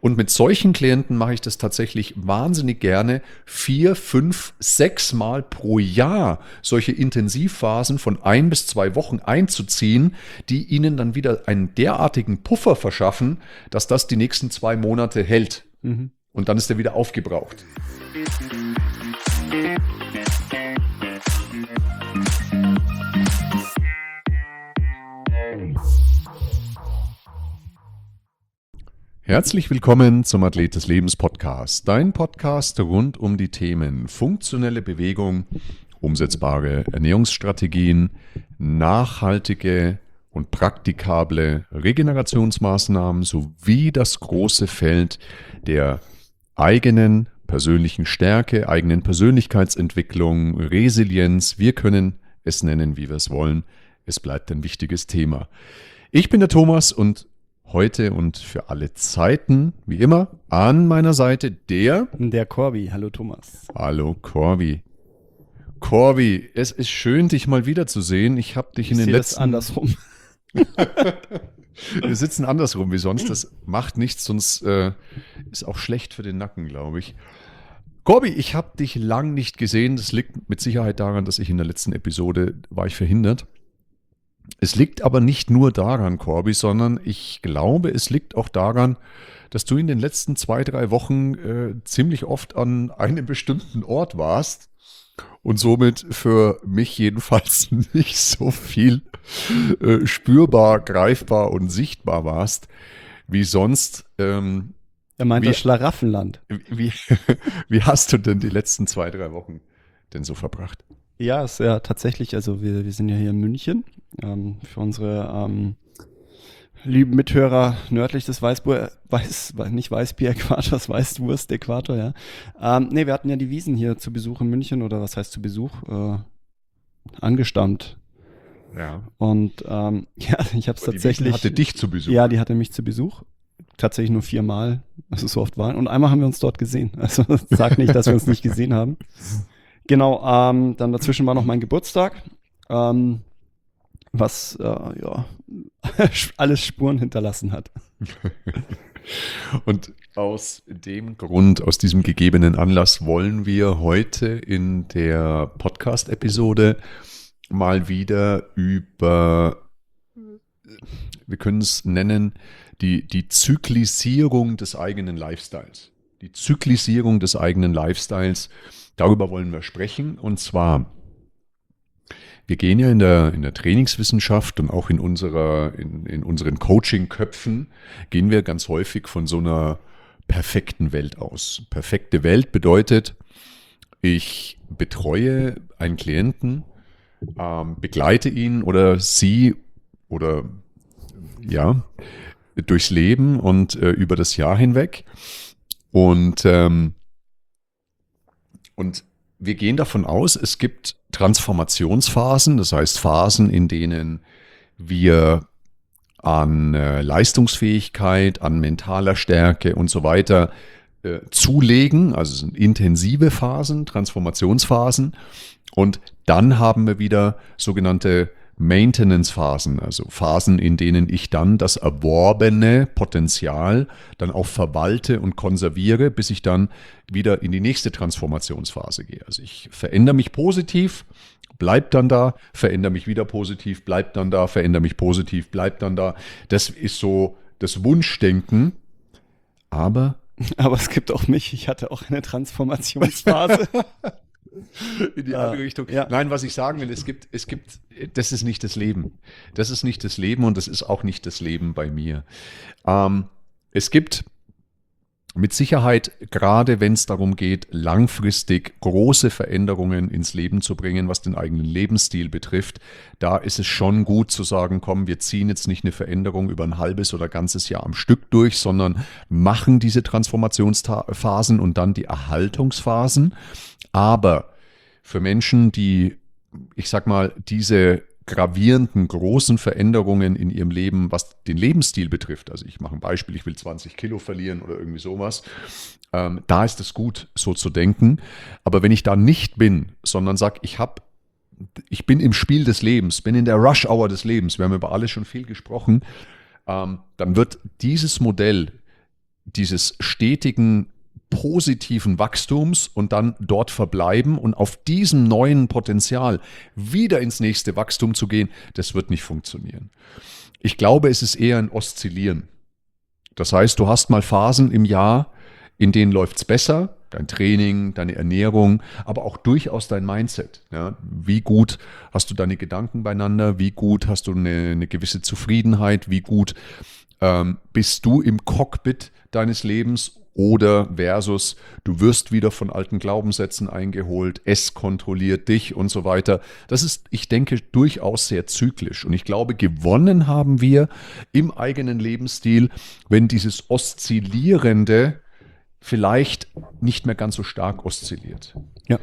Und mit solchen Klienten mache ich das tatsächlich wahnsinnig gerne, 4, 5, 6 Mal pro Jahr solche Intensivphasen von 1 bis 2 Wochen einzuziehen, die ihnen dann wieder einen derartigen Puffer verschaffen, dass das die nächsten 2 Monate hält. Und dann ist er wieder aufgebraucht. Herzlich willkommen zum Athlet des Lebens Podcast, dein Podcast rund um die Themen funktionelle Bewegung, umsetzbare Ernährungsstrategien, nachhaltige und praktikable Regenerationsmaßnahmen sowie das große Feld der eigenen persönlichen Stärke, eigenen Persönlichkeitsentwicklung, Resilienz. Wir können es nennen, wie wir es wollen. Es bleibt ein wichtiges Thema. Ich bin der Thomas und heute und für alle Zeiten, wie immer, an meiner Seite der Corby. Hallo Thomas. Hallo Corby. Corby, es ist schön, dich mal wiederzusehen. Ich habe dich in den letzten... Das andersrum. Wir sitzen andersrum wie sonst. Das macht nichts, sonst ist auch schlecht für den Nacken, glaube ich. Corby, ich habe dich lang nicht gesehen. Das liegt mit Sicherheit daran, dass ich in der letzten Episode war ich verhindert. Es liegt aber nicht nur daran, Corby, sondern ich glaube, es liegt auch daran, dass du in den letzten 2, 3 Wochen ziemlich oft an einem bestimmten Ort warst und somit für mich jedenfalls nicht so viel spürbar, greifbar und sichtbar warst wie sonst. Er meint das Schlaraffenland. Wie hast du denn die letzten 2, 3 Wochen denn so verbracht? Ja, ist ja tatsächlich, also wir sind ja hier in München, für unsere lieben Mithörer nördlich des Weißbier-Äquators, Weißwurst-Äquator, ja. Wir hatten ja die Wiesn hier zu Besuch in München, oder was heißt zu Besuch? Angestammt. Ja. Und ich habe es tatsächlich... Die Wiesn hatte dich zu Besuch? Ja, die hatte mich zu Besuch. Tatsächlich nur 4 Mal, also so oft waren. Und einmal haben wir uns dort gesehen. Also sag nicht, dass wir uns nicht gesehen haben. Genau, dann dazwischen war noch mein Geburtstag, was alles Spuren hinterlassen hat. Und aus dem Grund, aus diesem gegebenen Anlass wollen wir heute in der Podcast-Episode mal wieder über, wir können es nennen, die Zyklisierung des eigenen Lifestyles. Die Zyklisierung des eigenen Lifestyles. Darüber wollen wir sprechen, und zwar, wir gehen ja in der Trainingswissenschaft und auch in unseren Coaching-Köpfen gehen wir ganz häufig von so einer perfekten Welt aus. Perfekte Welt bedeutet, ich betreue einen Klienten, begleite ihn oder sie oder ja durchs Leben und über das Jahr hinweg und wir gehen davon aus, es gibt Transformationsphasen, das heißt Phasen, in denen wir an Leistungsfähigkeit, an mentaler Stärke und so weiter zulegen. Also es sind intensive Phasen, Transformationsphasen. Und dann haben wir wieder sogenannte Maintenance-Phasen, also Phasen, in denen ich dann das erworbene Potenzial dann auch verwalte und konserviere, bis ich dann wieder in die nächste Transformationsphase gehe. Also ich verändere mich positiv, bleib dann da, verändere mich wieder positiv, bleib dann da, verändere mich positiv, bleib dann da. Das ist so das Wunschdenken, aber es gibt auch mich, ich hatte auch eine Transformationsphase. In die andere Richtung. Ja. Nein, was ich sagen will, das ist nicht das Leben. Das ist nicht das Leben und das ist auch nicht das Leben bei mir. Es gibt mit Sicherheit, gerade wenn es darum geht, langfristig große Veränderungen ins Leben zu bringen, was den eigenen Lebensstil betrifft, da ist es schon gut zu sagen, komm, wir ziehen jetzt nicht eine Veränderung über ein halbes oder ganzes Jahr am Stück durch, sondern machen diese Transformationsphasen und dann die Erhaltungsphasen. Aber für Menschen, die, ich sag mal, diese gravierenden, großen Veränderungen in ihrem Leben, was den Lebensstil betrifft, also ich mache ein Beispiel, ich will 20 Kilo verlieren oder irgendwie sowas, da ist es gut, so zu denken. Aber wenn ich da nicht bin, sondern sage, ich bin im Spiel des Lebens, bin in der Rush-Hour des Lebens, wir haben über alles schon viel gesprochen, dann wird dieses Modell dieses stetigen positiven Wachstums und dann dort verbleiben und auf diesem neuen Potenzial wieder ins nächste Wachstum zu gehen, das wird nicht funktionieren. Ich glaube, es ist eher ein Oszillieren. Das heißt, du hast mal Phasen im Jahr, in denen läuft es besser, dein Training, deine Ernährung, aber auch durchaus dein Mindset. Ja? Wie gut hast du deine Gedanken beieinander, wie gut hast du eine gewisse Zufriedenheit, wie gut bist du im Cockpit deines Lebens oder versus du wirst wieder von alten Glaubenssätzen eingeholt, es kontrolliert dich und so weiter. Das ist, ich denke, durchaus sehr zyklisch. Und ich glaube, gewonnen haben wir im eigenen Lebensstil, wenn dieses Oszillierende vielleicht nicht mehr ganz so stark oszilliert. Ja.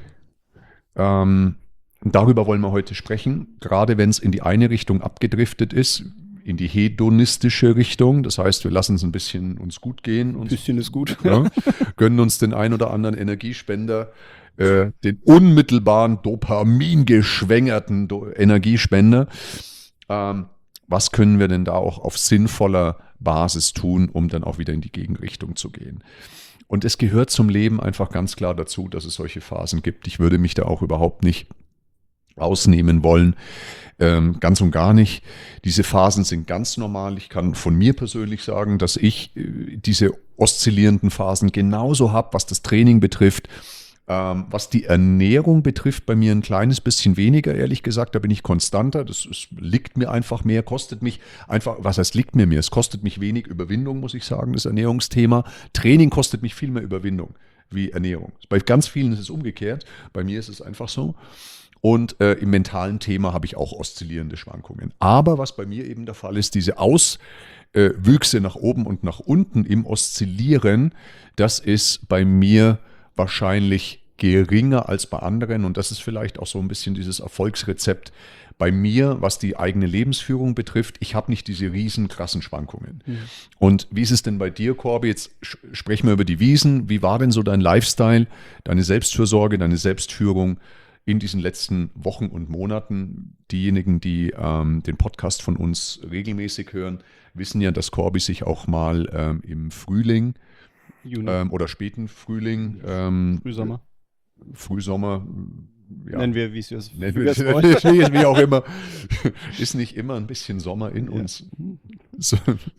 Darüber wollen wir heute sprechen, gerade wenn es in die eine Richtung abgedriftet ist, in die hedonistische Richtung. Das heißt, wir lassen es ein bisschen uns gut gehen. Ein bisschen ist gut. Ja, gönnen uns den ein oder anderen Energiespender, den unmittelbaren Dopamin-geschwängerten Energiespender. Was können wir denn da auch auf sinnvoller Basis tun, um dann auch wieder in die Gegenrichtung zu gehen? Und es gehört zum Leben einfach ganz klar dazu, dass es solche Phasen gibt. Ich würde mich da auch überhaupt nicht ausnehmen wollen. Ganz und gar nicht. Diese Phasen sind ganz normal. Ich kann von mir persönlich sagen, dass ich diese oszillierenden Phasen genauso habe, was das Training betrifft. Was die Ernährung betrifft, bei mir ein kleines bisschen weniger, ehrlich gesagt. Da bin ich konstanter. Das liegt mir einfach mehr, kostet mich einfach, was heißt liegt mir mehr? Es kostet mich wenig Überwindung, muss ich sagen, das Ernährungsthema. Training kostet mich viel mehr Überwindung wie Ernährung. Bei ganz vielen ist es umgekehrt. Bei mir ist es einfach so. Und im mentalen Thema habe ich auch oszillierende Schwankungen. Aber was bei mir eben der Fall ist, diese Auswüchse nach oben und nach unten im Oszillieren, das ist bei mir wahrscheinlich geringer als bei anderen. Und das ist vielleicht auch so ein bisschen dieses Erfolgsrezept bei mir, was die eigene Lebensführung betrifft. Ich habe nicht diese riesen krassen Schwankungen. Mhm. Und wie ist es denn bei dir, Corby? Jetzt sprechen wir über die Wiesen. Wie war denn so dein Lifestyle, deine Selbstfürsorge, deine Selbstführung in diesen letzten Wochen und Monaten? Diejenigen, die den Podcast von uns regelmäßig hören, wissen ja, dass Corby sich auch mal im Frühling oder späten Frühling, Frühsommer, ja, nennen wir, wie es wollen. Wie auch immer, ist nicht immer ein bisschen Sommer in uns. So,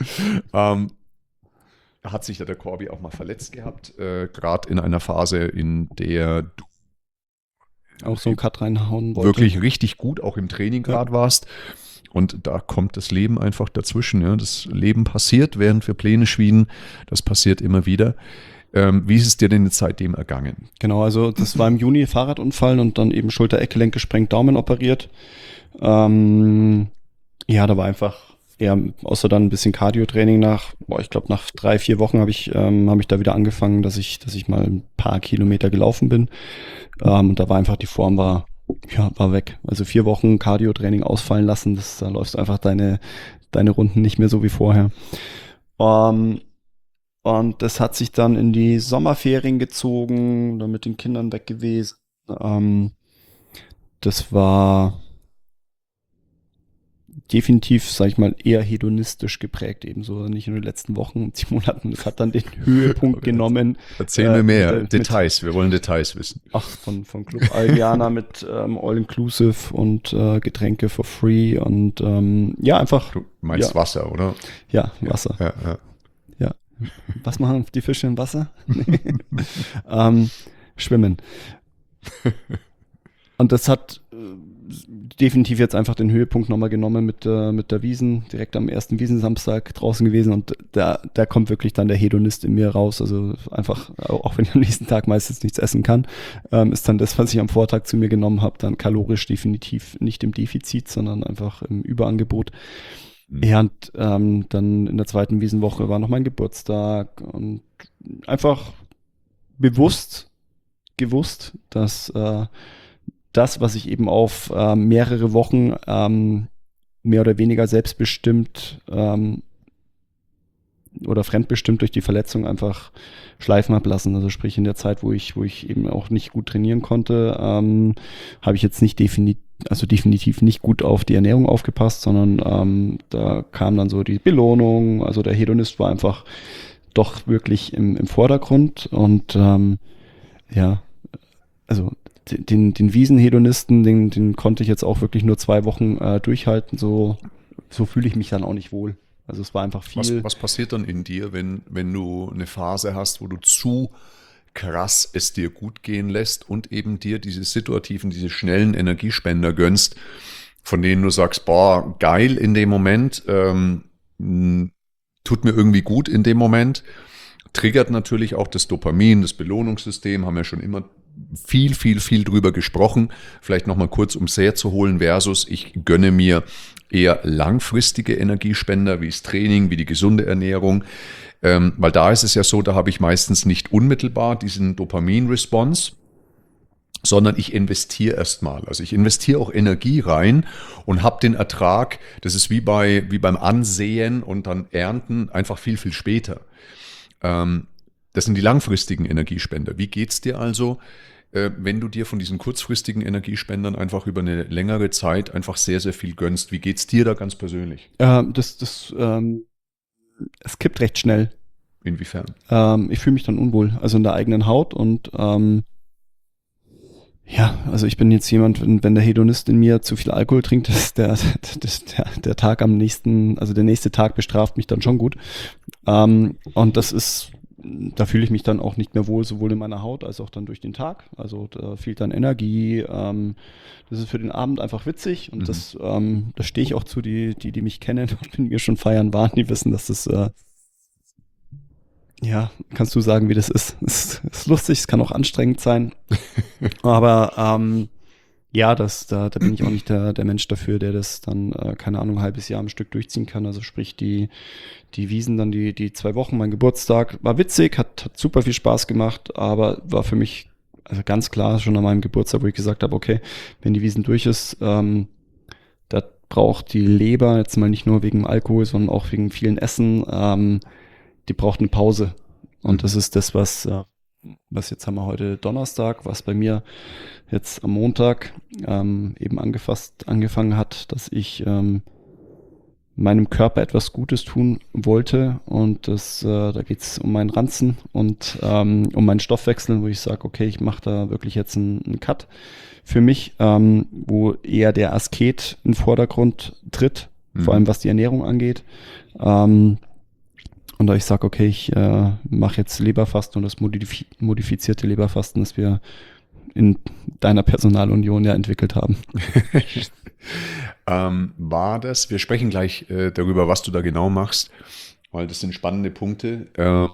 hat sich ja der Corby auch mal verletzt gehabt, gerade in einer Phase, in der du auch so einen Cut reinhauen wollte. Wirklich richtig gut auch im Training gerade warst. Und da kommt das Leben einfach dazwischen. Ja. Das Leben passiert, während wir Pläne schmieden. Das passiert immer wieder. Wie ist es dir denn seitdem ergangen? Genau, also das war im Juni Fahrradunfall und dann eben Schulter-Eckgelenk gesprengt, Daumen operiert. Ja, da war einfach eher, außer dann ein bisschen Cardio-Training ich glaube nach 3-4 Wochen habe ich da wieder angefangen, dass ich mal ein paar Kilometer gelaufen bin. Und da war einfach die Form war weg. Also 4 Wochen Cardio-Training ausfallen lassen, da läufst du einfach deine Runden nicht mehr so wie vorher. Und das hat sich dann in die Sommerferien gezogen, dann mit den Kindern weg gewesen. Das war definitiv, sag ich mal, eher hedonistisch geprägt, ebenso nicht in den letzten Wochen und 7 Monaten. Das hat dann den Höhepunkt genommen. Erzähl mir mehr Details, wir wollen Details wissen. Von Club Algiana mit All-Inclusive und Getränke for free und einfach. Du meinst Wasser, oder? Ja, Wasser. Ja. Was machen die Fische im Wasser? Schwimmen. Und das hat definitiv jetzt einfach den Höhepunkt nochmal genommen mit der Wiesen, direkt am ersten Wiesensamstag draußen gewesen und da kommt wirklich dann der Hedonist in mir raus, also einfach, auch wenn ich am nächsten Tag meistens nichts essen kann, ist dann das, was ich am Vortag zu mir genommen habe, dann kalorisch definitiv nicht im Defizit, sondern einfach im Überangebot. Ja, und dann in der zweiten Wiesenwoche war noch mein Geburtstag und einfach gewusst, dass das, was ich eben auf mehrere Wochen mehr oder weniger selbstbestimmt oder fremdbestimmt durch die Verletzung einfach schleifen habe lassen. Also sprich in der Zeit, wo ich eben auch nicht gut trainieren konnte, habe ich jetzt nicht definitiv nicht gut auf die Ernährung aufgepasst, sondern da kam dann so die Belohnung. Also der Hedonist war einfach doch wirklich im Vordergrund. Und ja, also den Wiesenhedonisten, den konnte ich jetzt auch wirklich nur 2 Wochen durchhalten. So fühle ich mich dann auch nicht wohl. Also es war einfach viel. Was passiert dann in dir, wenn du eine Phase hast, wo du zu krass es dir gut gehen lässt und eben dir diese situativen, diese schnellen Energiespender gönnst, von denen du sagst, boah, geil in dem Moment, tut mir irgendwie gut in dem Moment, triggert natürlich auch das Dopamin, das Belohnungssystem, haben wir schon immer viel drüber gesprochen. Vielleicht nochmal kurz, um es herzuholen, versus ich gönne mir eher langfristige Energiespender, wie das Training, wie die gesunde Ernährung. Weil da ist es ja so, da habe ich meistens nicht unmittelbar diesen Dopamin-Response, sondern ich investiere erstmal. Also ich investiere auch Energie rein und habe den Ertrag, das ist wie beim Ansehen und dann Ernten, einfach viel später. Das sind die langfristigen Energiespender. Wie geht's dir also, wenn du dir von diesen kurzfristigen Energiespendern einfach über eine längere Zeit einfach sehr viel gönnst? Wie geht's dir da ganz persönlich? Es kippt recht schnell. Inwiefern? Ich fühle mich dann unwohl, also in der eigenen Haut und ja, also ich bin jetzt jemand, wenn der Hedonist in mir zu viel Alkohol trinkt, der Tag am nächsten, also der nächste Tag bestraft mich dann schon gut. Und da fühle ich mich dann auch nicht mehr wohl, sowohl in meiner Haut als auch dann durch den Tag. Also da fehlt dann Energie. Das ist für den Abend einfach witzig und da stehe ich auch zu, die mich kennen und mit mir schon feiern waren, die wissen, dass das ja, kannst du sagen, wie das ist? Es ist lustig, es kann auch anstrengend sein. Aber ja, da bin ich auch nicht der Mensch dafür, der das dann, keine Ahnung, ein halbes Jahr am Stück durchziehen kann. Also sprich, die Wiesen dann die 2 Wochen, mein Geburtstag, war witzig, hat super viel Spaß gemacht, aber war für mich also ganz klar schon an meinem Geburtstag, wo ich gesagt habe, okay, wenn die Wiesen durch ist, da braucht die Leber, jetzt mal nicht nur wegen Alkohol, sondern auch wegen vielen Essen, die braucht eine Pause. Und das ist das, was jetzt haben wir heute Donnerstag, was bei mir jetzt am Montag eben angefangen hat, dass ich meinem Körper etwas Gutes tun wollte. Und da geht es um meinen Ranzen und um meinen Stoffwechsel, wo ich sage, okay, ich mache da wirklich jetzt einen Cut für mich, wo eher der Asket in den Vordergrund tritt, vor allem was die Ernährung angeht. Und da ich sage, okay, ich mache jetzt Leberfasten und das modifizierte Leberfasten, das wir in deiner Personalunion ja entwickelt haben. Wir sprechen gleich darüber, was du da genau machst, weil das sind spannende Punkte.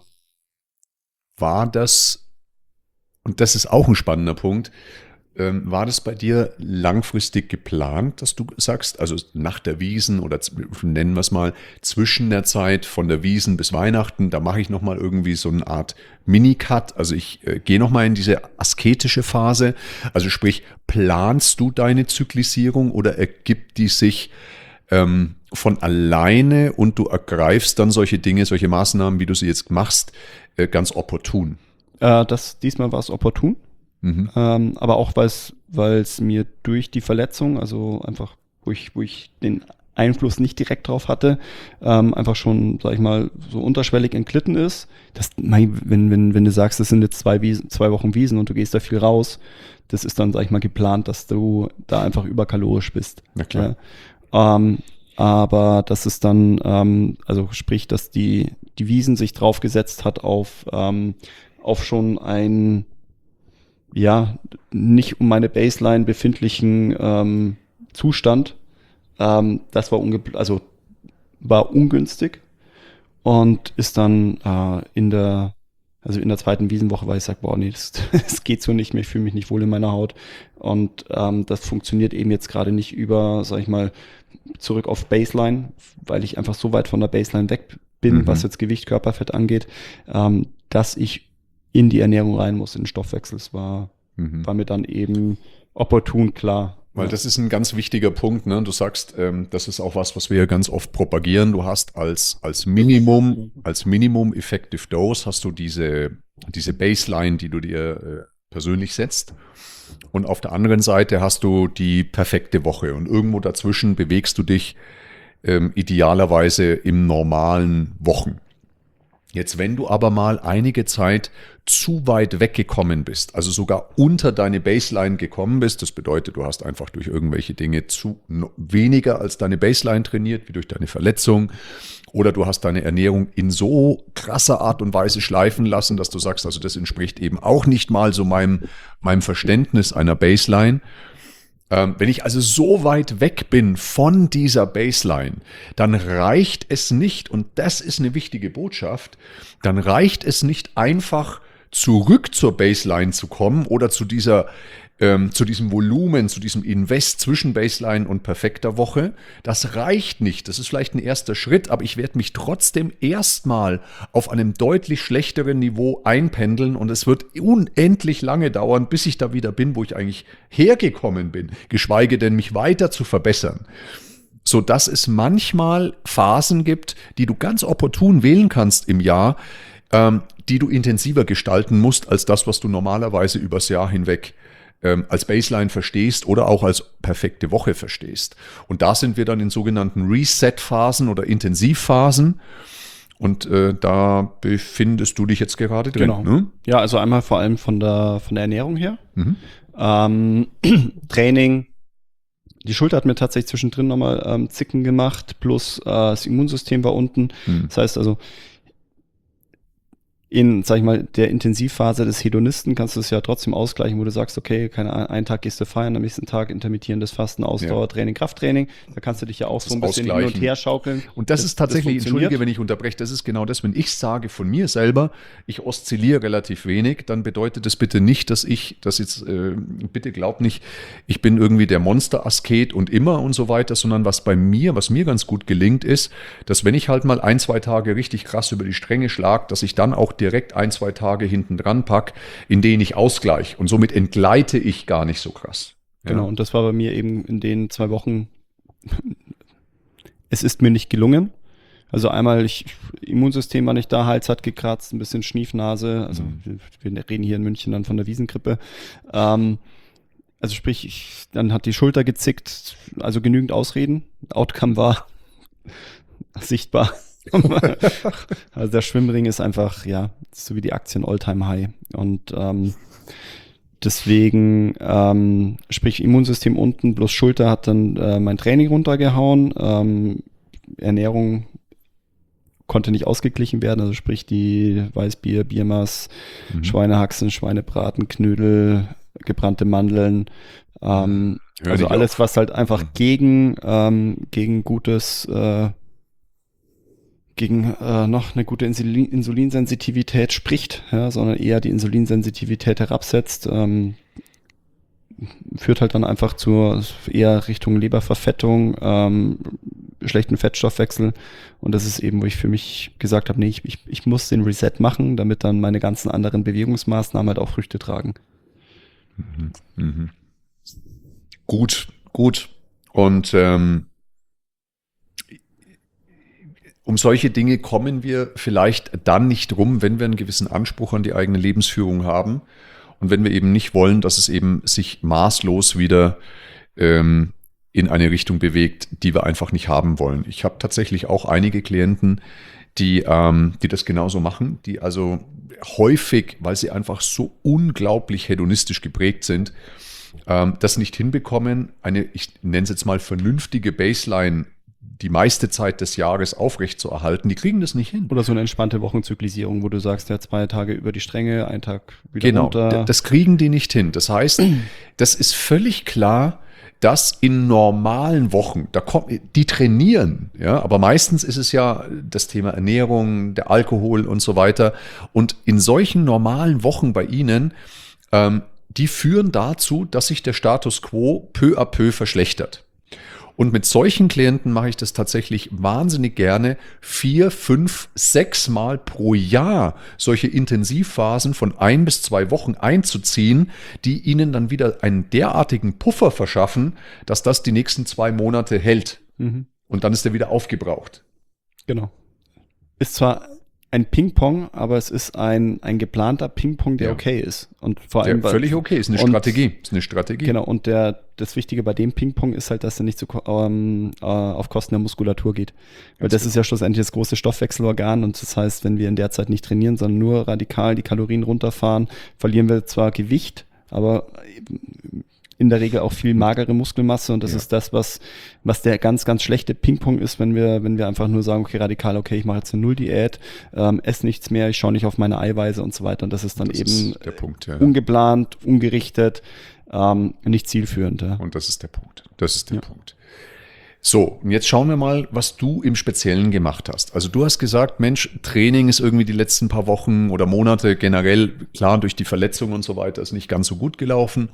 War das, und das ist auch ein spannender Punkt, war das bei dir langfristig geplant, dass du sagst, also nach der Wiesn oder nennen wir es mal, zwischen der Zeit von der Wiesn bis Weihnachten, da mache ich nochmal irgendwie so eine Art Mini-Cut, also ich gehe nochmal in diese asketische Phase, also sprich, planst du deine Zyklisierung oder ergibt die sich von alleine und du ergreifst dann solche Dinge, solche Maßnahmen, wie du sie jetzt machst, ganz opportun? Diesmal war es opportun. Aber auch, weil es mir durch die Verletzung, also einfach, wo ich den Einfluss nicht direkt drauf hatte, einfach schon, sag ich mal, so unterschwellig entglitten ist. Wenn du sagst, das sind jetzt 2 Wochen Wiesn und du gehst da viel raus, das ist dann, sag ich mal, geplant, dass du da einfach überkalorisch bist. Na klar. Aber das ist dann, also sprich, dass die Wiesn sich draufgesetzt hat auf schon ein ja, nicht um meine Baseline befindlichen Zustand. Das war ungünstig und ist dann in der zweiten Wiesenwoche, weil ich sage, boah, nee, das geht so nicht mehr, ich fühle mich nicht wohl in meiner Haut. Und das funktioniert eben jetzt gerade nicht über, sag ich mal, zurück auf Baseline, weil ich einfach so weit von der Baseline weg bin, was jetzt Gewicht, Körperfett angeht, dass ich in die Ernährung rein muss, in den Stoffwechsel. Es war mir dann eben opportun klar. Weil das ist ein ganz wichtiger Punkt, ne? Du sagst, das ist auch was wir ganz oft propagieren. Du hast als Minimum Effective Dose hast du diese Baseline, die du dir persönlich setzt. Und auf der anderen Seite hast du die perfekte Woche. Und irgendwo dazwischen bewegst du dich idealerweise im normalen Wochen. Jetzt, wenn du aber mal einige Zeit zu weit weggekommen bist, also sogar unter deine Baseline gekommen bist, das bedeutet, du hast einfach durch irgendwelche Dinge weniger als deine Baseline trainiert, wie durch deine Verletzung, oder du hast deine Ernährung in so krasser Art und Weise schleifen lassen, dass du sagst, also das entspricht eben auch nicht mal so meinem Verständnis einer Baseline. Wenn ich also so weit weg bin von dieser Baseline, dann reicht es nicht, und das ist eine wichtige Botschaft, dann reicht es nicht einfach zurück zur Baseline zu kommen oder zu diesem Volumen, zu diesem Invest zwischen Baseline und perfekter Woche. Das reicht nicht. Das ist vielleicht ein erster Schritt, aber ich werde mich trotzdem erstmal auf einem deutlich schlechteren Niveau einpendeln und es wird unendlich lange dauern, bis ich da wieder bin, wo ich eigentlich hergekommen bin, geschweige denn mich weiter zu verbessern. So dass es manchmal Phasen gibt, die du ganz opportun wählen kannst im Jahr, die du intensiver gestalten musst als das, was du normalerweise übers Jahr hinweg als Baseline verstehst oder auch als perfekte Woche verstehst. Und da sind wir dann in sogenannten Reset-Phasen oder Intensivphasen. Und da befindest du dich jetzt gerade drin. Genau. Ne? Ja, also einmal vor allem von der Ernährung her. Training. Die Schulter hat mir tatsächlich zwischendrin nochmal Zicken gemacht, plus das Immunsystem war unten. Das heißt also, in, sag ich mal, der Intensivphase des Hedonisten kannst du es ja trotzdem ausgleichen, wo du sagst, okay, einen Tag gehst du feiern, am nächsten Tag intermittierendes Fasten, Ausdauertraining, Krafttraining. Da kannst du dich ja auch so ein bisschen hin und her schaukeln. Und das ist tatsächlich, entschuldige, wenn ich unterbreche, das ist genau das, wenn ich sage von mir selber, ich oszilliere relativ wenig, dann bedeutet das bitte nicht, dass ich, das jetzt, bitte glaub nicht, ich bin irgendwie der Monster-Asket und immer und so weiter, sondern was mir ganz gut gelingt ist, dass wenn ich halt mal 1-2 Tage richtig krass über die Stränge schlage, dass ich dann auch direkt 1-2 Tage hinten dran pack, in denen ich ausgleiche. Und somit entgleite ich gar nicht so krass. Ja. Genau, und das war bei mir eben in den 2 Wochen, es ist mir nicht gelungen. Also einmal, Immunsystem war nicht da, Hals hat gekratzt, ein bisschen Schniefnase. Also wir reden hier in München dann von der Wiesengrippe. Also sprich, dann hat die Schulter gezickt, also genügend Ausreden. Outcome war sichtbar. Also der Schwimmring ist einfach, ja, so wie die Aktien All-Time-High. Und deswegen, sprich Immunsystem unten, bloß Schulter hat dann mein Training runtergehauen. Ernährung konnte nicht ausgeglichen werden, also sprich die Weißbier, Biermaß, Schweinehaxen, Schweinebraten, Knödel, gebrannte Mandeln. Also alles, was halt einfach gegen gutes noch eine gute Insulinsensitivität spricht, ja, sondern eher die Insulinsensitivität herabsetzt, führt halt dann einfach eher Richtung Leberverfettung, schlechten Fettstoffwechsel. Und das ist eben, wo ich für mich gesagt habe, nee, ich muss den Reset machen, damit dann meine ganzen anderen Bewegungsmaßnahmen halt auch Früchte tragen. Gut. Und um solche Dinge kommen wir vielleicht dann nicht rum, wenn wir einen gewissen Anspruch an die eigene Lebensführung haben und wenn wir eben nicht wollen, dass es eben sich maßlos wieder in eine Richtung bewegt, die wir einfach nicht haben wollen. Ich habe tatsächlich auch einige Klienten, die das genauso machen, die also häufig, weil sie einfach so unglaublich hedonistisch geprägt sind, das nicht hinbekommen, ich nenne es jetzt mal vernünftige Baseline die meiste Zeit des Jahres aufrechtzuerhalten, die kriegen das nicht hin. Oder so eine entspannte Wochenzyklisierung, wo du sagst, ja, 2 Tage über die Stränge, 1 Tag wieder runter. Genau, das kriegen die nicht hin. Das heißt, das ist völlig klar, dass in normalen Wochen, die trainieren, ja, aber meistens ist es ja das Thema Ernährung, der Alkohol und so weiter. Und in solchen normalen Wochen bei ihnen, die führen dazu, dass sich der Status quo peu à peu verschlechtert. Und mit solchen Klienten mache ich das tatsächlich wahnsinnig gerne, 4, 5, 6 Mal pro Jahr solche Intensivphasen von 1 bis 2 Wochen einzuziehen, die ihnen dann wieder einen derartigen Puffer verschaffen, dass das die nächsten 2 Monate hält. Und dann ist er wieder aufgebraucht. Genau. Ist zwar ein Ping-Pong, aber es ist ein geplanter Ping-Pong, der Ja. okay ist. Und vor allem Der völlig okay, ist eine und- Strategie. Ist eine Strategie. Genau, und das Wichtige bei dem Ping-Pong ist halt, dass er nicht auf Kosten der Muskulatur geht. Weil Ganz das genau. ist ja schlussendlich das große Stoffwechselorgan und das heißt, wenn wir in der Zeit nicht trainieren, sondern nur radikal die Kalorien runterfahren, verlieren wir zwar Gewicht, aber in der Regel auch viel magere Muskelmasse und das Ja. ist das, was der ganz, ganz schlechte Ping-Pong ist, wenn wir einfach nur sagen, okay, radikal, okay, ich mache jetzt eine Null-Diät, esse nichts mehr, ich schaue nicht auf meine Eiweiße und so weiter und das ist dann Das eben ist der Punkt, ja. ungeplant, ungerichtet, nicht zielführend. Ja. Und das ist der Punkt. Das ist der Ja. Punkt. So, und jetzt schauen wir mal, was du im Speziellen gemacht hast. Also du hast gesagt, Mensch, Training ist irgendwie die letzten paar Wochen oder Monate generell, klar, durch die Verletzung und so weiter, ist nicht ganz so gut gelaufen.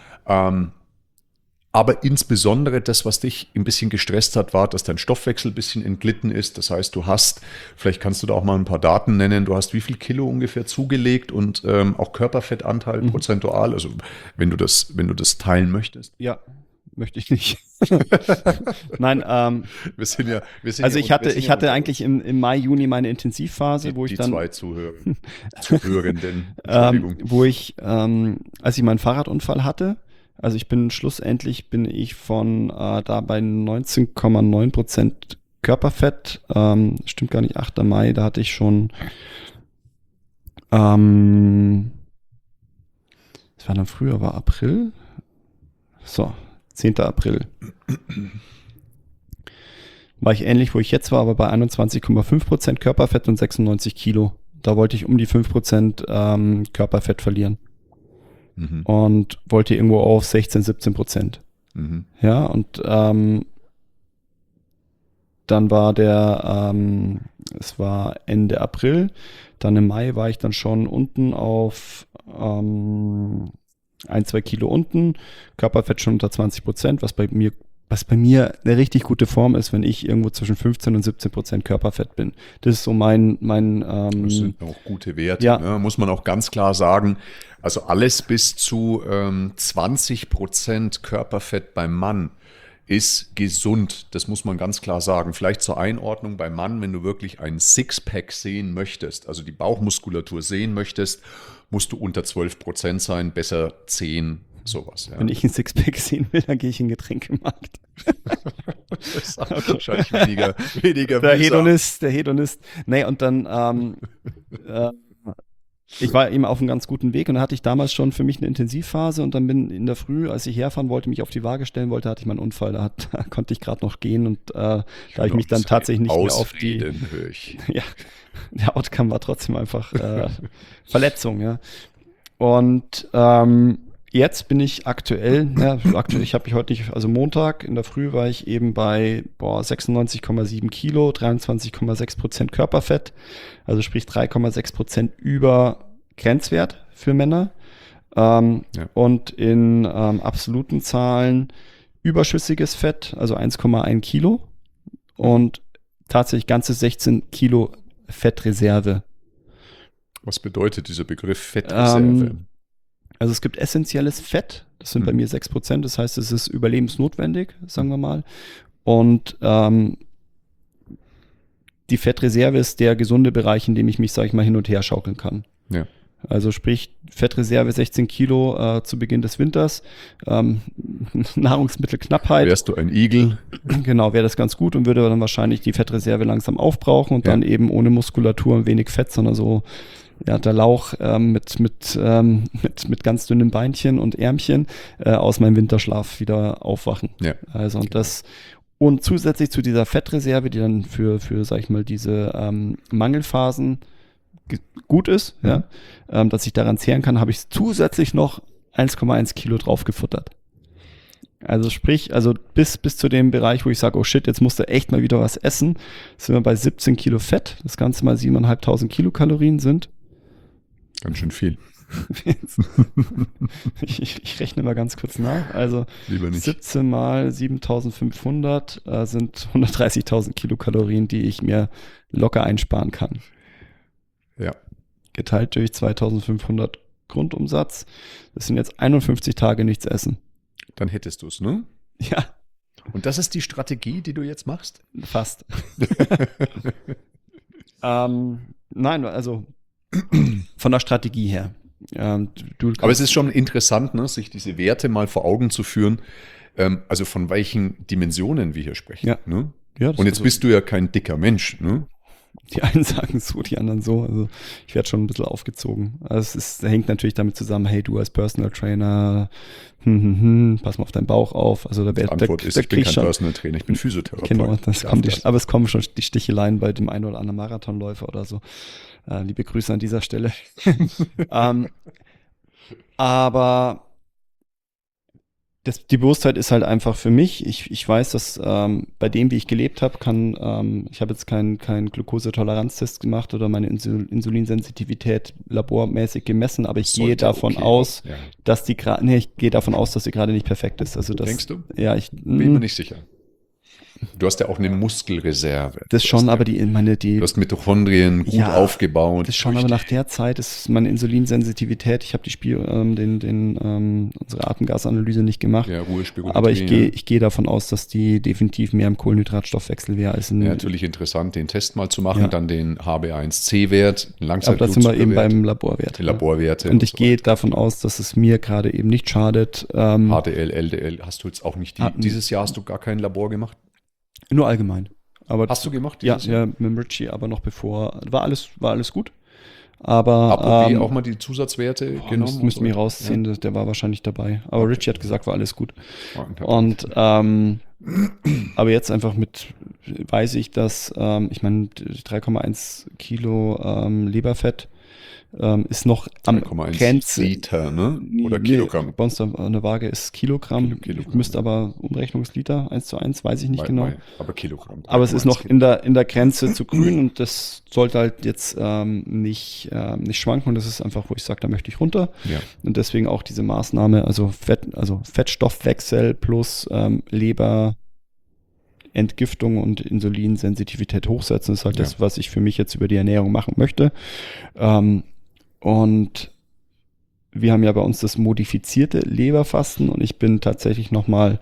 Aber insbesondere das, was dich ein bisschen gestresst hat, war, dass dein Stoffwechsel ein bisschen entglitten ist. Das heißt, du hast, vielleicht kannst du da auch mal ein paar Daten nennen, du hast wie viel Kilo ungefähr zugelegt und auch Körperfettanteil prozentual, also wenn du das teilen möchtest. Ja, möchte ich nicht. Nein, Wir sind ja, also ich hatte eigentlich im Mai, Juni meine Intensivphase, wo ich die dann zwei Zuhörenden, Entschuldigung. wo ich, als ich meinen Fahrradunfall hatte, also schlussendlich bin ich von da bei 19,9% Körperfett, stimmt gar nicht, 8. Mai, da hatte ich schon, das war dann früher, war April, so, 10. April. War ich ähnlich, wo ich jetzt war, aber bei 21,5% Körperfett und 96 Kilo. Da wollte ich um die 5% Körperfett verlieren. Mhm. Und wollte irgendwo auf 16-17%. Mhm. Ja, und dann war es war Ende April, dann im Mai war ich dann schon unten auf 1-2 Kilo unten, Körperfett schon unter 20%, was bei mir eine richtig gute Form ist, wenn ich irgendwo zwischen 15 und 17% Körperfett bin. Das ist so mein Das sind auch gute Werte, ja. ne? Muss man auch ganz klar sagen. Also alles bis zu 20% Körperfett beim Mann ist gesund. Das muss man ganz klar sagen. Vielleicht zur Einordnung beim Mann, wenn du wirklich ein Sixpack sehen möchtest, also die Bauchmuskulatur sehen möchtest, musst du unter 12% sein, besser 10%. Sowas, ja. Wenn ich ein Sixpack sehen will, dann gehe ich in den Getränkemarkt. Das ist wahrscheinlich weniger Der mühsam. Hedonist. Nee, und dann, ich war eben auf einem ganz guten Weg und dann hatte ich damals schon für mich eine Intensivphase und dann bin in der Früh, als ich herfahren wollte, mich auf die Waage stellen wollte, hatte ich meinen Unfall. Da konnte ich gerade noch gehen und da habe ich mich dann tatsächlich nicht mehr auf die... Ausreden höre ich. Ja, der Outcome war trotzdem einfach Verletzung, ja. Und jetzt bin ich aktuell, ich habe mich heute nicht, also Montag in der Früh war ich eben bei 96,7 Kilo, 23,6% Körperfett, also sprich 3,6% über Grenzwert für Männer. Und in absoluten Zahlen überschüssiges Fett, also 1,1 Kilo und tatsächlich ganze 16 Kilo Fettreserve. Was bedeutet dieser Begriff Fettreserve? Also es gibt essentielles Fett, das sind bei mir 6%, das heißt, es ist überlebensnotwendig, sagen wir mal. Und die Fettreserve ist der gesunde Bereich, in dem ich mich, sage ich mal, hin und her schaukeln kann. Ja. Also sprich, Fettreserve 16 Kilo zu Beginn des Winters, Nahrungsmittelknappheit. Wärst du ein Igel? Genau, wäre das ganz gut und würde dann wahrscheinlich die Fettreserve langsam aufbrauchen und dann eben ohne Muskulatur und wenig Fett, sondern so der Lauch mit ganz dünnen Beinchen und Ärmchen aus meinem Winterschlaf wieder aufwachen. Ja. Also und zusätzlich zu dieser Fettreserve, die dann für sag ich mal, diese Mangelphasen gut ist, dass ich daran zehren kann, habe ich zusätzlich noch 1,1 Kilo drauf gefuttert. Also sprich, bis zu dem Bereich, wo ich sage, oh shit, jetzt musst du echt mal wieder was essen, sind wir bei 17 Kilo Fett, das Ganze mal 7.500 Kilokalorien sind. Ganz schön viel. Ich rechne mal ganz kurz nach. Also Lieber nicht. 17 mal 7.500 sind 130.000 Kilokalorien, die ich mir locker einsparen kann. Ja. Geteilt durch 2.500 Grundumsatz. Das sind jetzt 51 Tage nichts essen. Dann hättest du es, ne? Ja. Und das ist die Strategie, die du jetzt machst? Fast. Nein, also von der Strategie her. Aber es ist schon interessant, ne, sich diese Werte mal vor Augen zu führen, also von welchen Dimensionen wir hier sprechen. Ja. Ne? Ja, das Und jetzt also, bist du ja kein dicker Mensch. Ne? die einen sagen so, die anderen so. Also ich werde schon ein bisschen aufgezogen. Also hängt natürlich damit zusammen, hey, du als Personal Trainer, pass mal auf deinen Bauch auf. Also Die Antwort ist, ich bin kein schon, Personal Trainer, ich bin Physiotherapeut. Genau, Das. aber es kommen schon die Sticheleien bei dem einen oder anderen Marathonläufer oder so. Liebe Grüße an dieser Stelle. Aber die Bewusstheit ist halt einfach für mich. Ich weiß, dass bei dem, wie ich gelebt habe, ich habe jetzt keinen Glukosetoleranztest gemacht oder meine Insulinsensitivität labormäßig gemessen, aber ich gehe davon aus, dass ich gehe davon aus, dass sie gerade nicht perfekt ist. Also Denkst du? Ja, bin mir nicht sicher. Du hast ja auch eine Muskelreserve. Das schon, aber du hast Mitochondrien gut aufgebaut. Das schon, aber nach der Zeit ist meine Insulinsensitivität, ich habe unsere Atemgasanalyse nicht gemacht, aber ich gehe davon aus, dass die definitiv mehr im Kohlenhydratstoffwechsel wäre als in... Ja, natürlich interessant, den Test mal zu machen, dann den HbA1c-Wert, den Langzeitblutzuckerwert. Aber da sind wir eben beim Laborwert. Laborwerte. Und ich gehe davon aus, dass es mir gerade eben nicht schadet. HDL, LDL, hast du jetzt auch nicht, dieses Jahr hast du gar kein Labor gemacht? Nur allgemein. Aber hast du gemacht? Ja, mit Richie, aber noch bevor, war alles gut. Aber apropos auch mal die Zusatzwerte genommen. Müssen wir rausziehen, der war wahrscheinlich dabei. Aber Richie hat gesagt, war alles gut. Und aber jetzt einfach weiß ich, dass ich meine 3,1 Kilo Leberfett ist noch am Grenze. Liter, ne? Oder Kilogramm? Bei uns eine Waage ist Kilogramm. Müsste aber Umrechnungsliter 1:1, weiß ich nicht genau. Aber Kilogramm. Aber es ist noch in der Grenze zu grün und das sollte halt jetzt nicht schwanken und das ist einfach, wo ich sage, da möchte ich runter. Ja. Und deswegen auch diese Maßnahme, also Fettstoffwechsel plus Leber Entgiftung und Insulinsensitivität hochsetzen, ist halt das, was ich für mich jetzt über die Ernährung machen möchte. Und wir haben ja bei uns das modifizierte Leberfasten und ich bin tatsächlich nochmal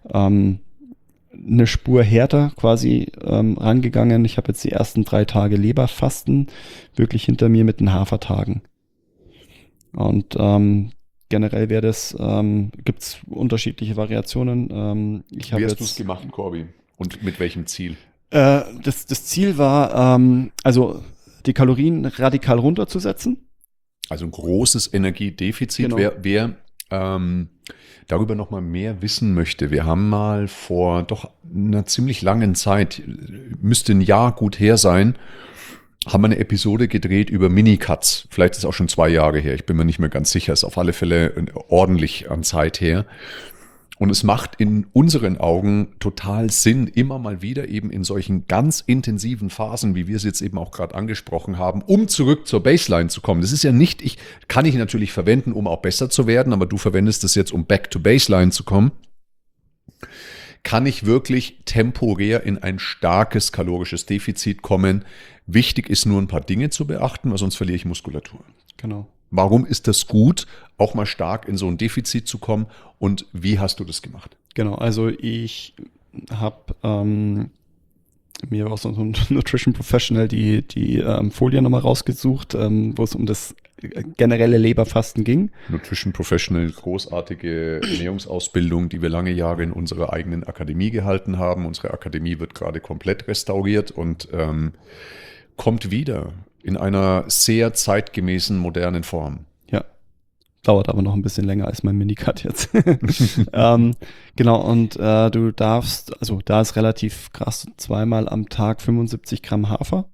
eine Spur härter quasi rangegangen. Ich habe jetzt die ersten 3 Tage Leberfasten wirklich hinter mir mit den Hafertagen. Und generell gibt es unterschiedliche Variationen. Wie hast du es gemacht, Corby? Und mit welchem Ziel? Das Ziel war, also die Kalorien radikal runterzusetzen. Also ein großes Energiedefizit. Genau. Wer darüber noch mal mehr wissen möchte, wir haben mal vor doch einer ziemlich langen Zeit, müsste ein Jahr gut her sein, haben wir eine Episode gedreht über Minicuts. Vielleicht ist es auch schon 2 Jahre her, ich bin mir nicht mehr ganz sicher, ist auf alle Fälle ordentlich an Zeit her. Und es macht in unseren Augen total Sinn, immer mal wieder eben in solchen ganz intensiven Phasen, wie wir es jetzt eben auch gerade angesprochen haben, um zurück zur Baseline zu kommen. Das ist ja nicht, kann ich natürlich verwenden, um auch besser zu werden, aber du verwendest es jetzt, um back to Baseline zu kommen. Kann ich wirklich temporär in ein starkes kalorisches Defizit kommen? Wichtig ist nur ein paar Dinge zu beachten, weil sonst verliere ich Muskulatur. Genau. Warum ist das gut, auch mal stark in so ein Defizit zu kommen und wie hast du das gemacht? Genau, also ich habe mir auch so ein Nutrition Professional die Folie nochmal rausgesucht, wo es um das generelle Leberfasten ging. Nutrition Professional, großartige Ernährungsausbildung, die wir lange Jahre in unserer eigenen Akademie gehalten haben. Unsere Akademie wird gerade komplett restauriert und kommt wieder in einer sehr zeitgemäßen, modernen Form. Ja, dauert aber noch ein bisschen länger als mein Minicut jetzt. Genau, und du darfst, also da ist relativ krass, 2-mal am Tag 75 Gramm Hafer,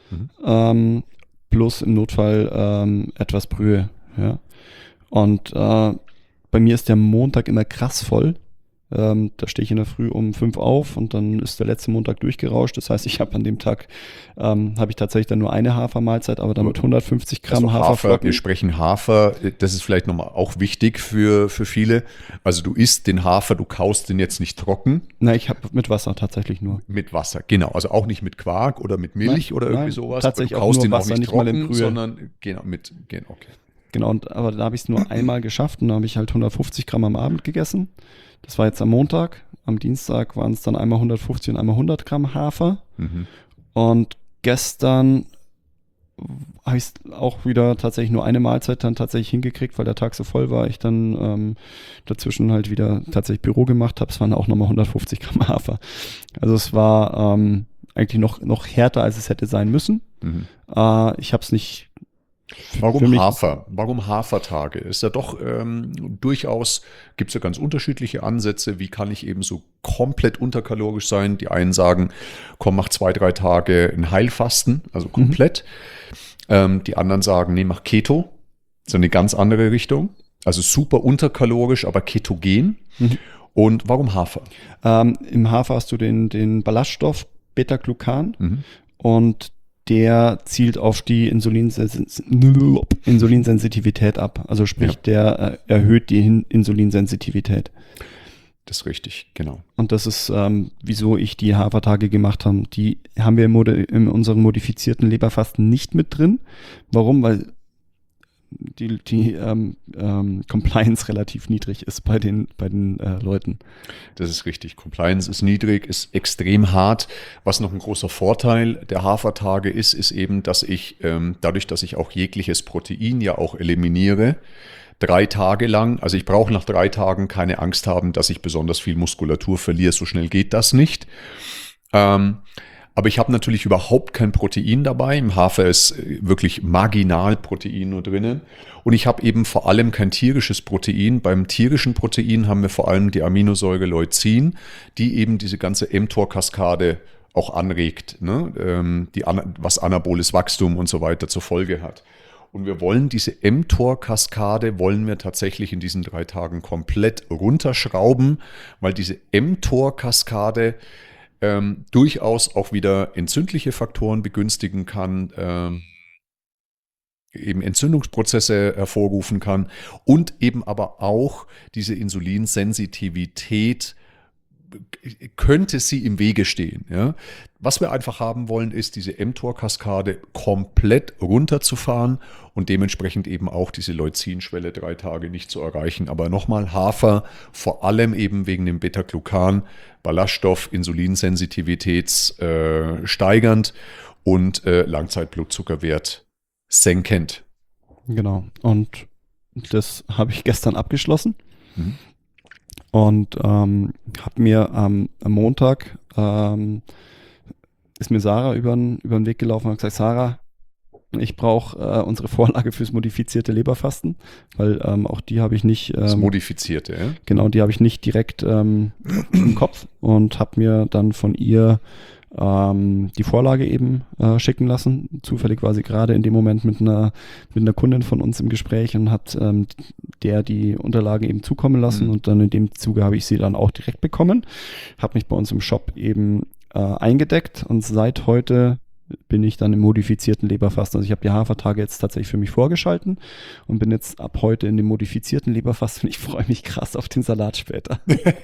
plus im Notfall etwas Brühe. Ja. Und bei mir ist der Montag immer krass voll. Da stehe ich in der Früh um 5 auf und dann ist der letzte Montag durchgerauscht. Das heißt, ich habe an dem Tag habe ich tatsächlich dann nur eine Hafermahlzeit, aber dann mit 150 Gramm also Haferflocken. Wir sprechen Hafer, das ist vielleicht nochmal auch wichtig für viele. Also du isst den Hafer, du kaust den jetzt nicht trocken. Nein, ich habe mit Wasser tatsächlich nur. Mit Wasser, genau. Also auch nicht mit Quark oder mit Milch oder irgendwie sowas. Tatsächlich du kaust auch nur den Wasser, auch nicht trocken, mal in Brühe. sondern okay. Genau, aber da habe ich es nur einmal geschafft und da habe ich halt 150 Gramm am Abend gegessen. Das war jetzt am Montag. Am Dienstag waren es dann einmal 150 und einmal 100 Gramm Hafer. Und gestern habe ich es auch wieder tatsächlich nur eine Mahlzeit dann tatsächlich hingekriegt, weil der Tag so voll war. Ich dann dazwischen halt wieder tatsächlich Büro gemacht habe. Es waren auch nochmal 150 Gramm Hafer. Also es war eigentlich noch härter, als es hätte sein müssen. Mhm. Ich habe es nicht. Warum Hafer? Warum Hafertage? Ist ja doch durchaus, gibt es ja ganz unterschiedliche Ansätze. Wie kann ich eben so komplett unterkalorisch sein? Die einen sagen, komm, mach 2-3 Tage ein Heilfasten, also komplett. Die anderen sagen, nee, mach Keto. So eine ganz andere Richtung. Also super unterkalorisch, aber ketogen. Und warum Hafer? Im Hafer hast du den Ballaststoff Beta-Glucan und der zielt auf die Insulinsensitivität ab. Also sprich, der erhöht die Insulinsensitivität. Das ist richtig, genau. Und das ist, wieso ich die Hafertage gemacht habe. Die haben wir in unserem modifizierten Leberfasten nicht mit drin. Warum? Weil die Compliance relativ niedrig ist bei den Leuten. Das ist richtig. Compliance ist niedrig, ist extrem hart. Was noch ein großer Vorteil der Hafertage ist eben, dass ich dadurch, dass ich auch jegliches Protein ja auch eliminiere, 3 Tage lang, also ich brauche nach 3 Tagen keine Angst haben, dass ich besonders viel Muskulatur verliere. So schnell geht das nicht. Aber ich habe natürlich überhaupt kein Protein dabei. Im Hafer ist wirklich marginal Protein nur drinnen. Und ich habe eben vor allem kein tierisches Protein. Beim tierischen Protein haben wir vor allem die Aminosäure Leucin, die eben diese ganze mTOR-Kaskade auch anregt, ne? Was anaboles Wachstum und so weiter zur Folge hat. Und wir wollen diese mTOR-Kaskade tatsächlich in diesen 3 Tagen komplett runterschrauben, weil diese mTOR-Kaskade durchaus auch wieder entzündliche Faktoren begünstigen kann, eben Entzündungsprozesse hervorrufen kann und eben aber auch diese Insulinsensitivität könnte sie im Wege stehen. Ja? Was wir einfach haben wollen, ist diese mTOR-Kaskade komplett runterzufahren und dementsprechend eben auch diese Leucinschwelle 3 Tage nicht zu erreichen. Aber nochmal, Hafer, vor allem eben wegen dem Beta-Glucan, Ballaststoff, Insulinsensitivitäts steigernd und Langzeitblutzuckerwert senkend. Genau. Und das habe ich gestern abgeschlossen. Und habe mir am Montag ist mir Sarah über den Weg gelaufen und hat gesagt, Sarah, ich brauche unsere Vorlage fürs modifizierte Leberfasten, weil auch die habe ich nicht. Das Modifizierte, ja? Genau, die habe ich nicht direkt im Kopf und habe mir dann von ihr die Vorlage eben schicken lassen. Zufällig war sie gerade in dem Moment mit einer Kundin von uns im Gespräch und hat der die Unterlagen eben zukommen lassen und dann in dem Zuge habe ich sie dann auch direkt bekommen. Habe mich bei uns im Shop eben eingedeckt und seit heute bin ich dann im modifizierten Leberfasten. Also ich habe die Hafertage jetzt tatsächlich für mich vorgeschalten und bin jetzt ab heute in dem modifizierten Leberfasten und ich freue mich krass auf den Salat später.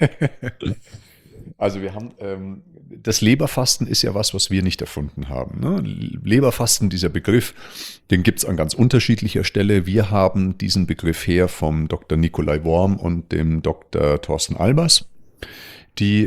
Also wir haben, das Leberfasten ist ja was wir nicht erfunden haben. Ne? Leberfasten, dieser Begriff, den gibt es an ganz unterschiedlicher Stelle. Wir haben diesen Begriff her vom Dr. Nikolai Worm und dem Dr. Thorsten Albers, die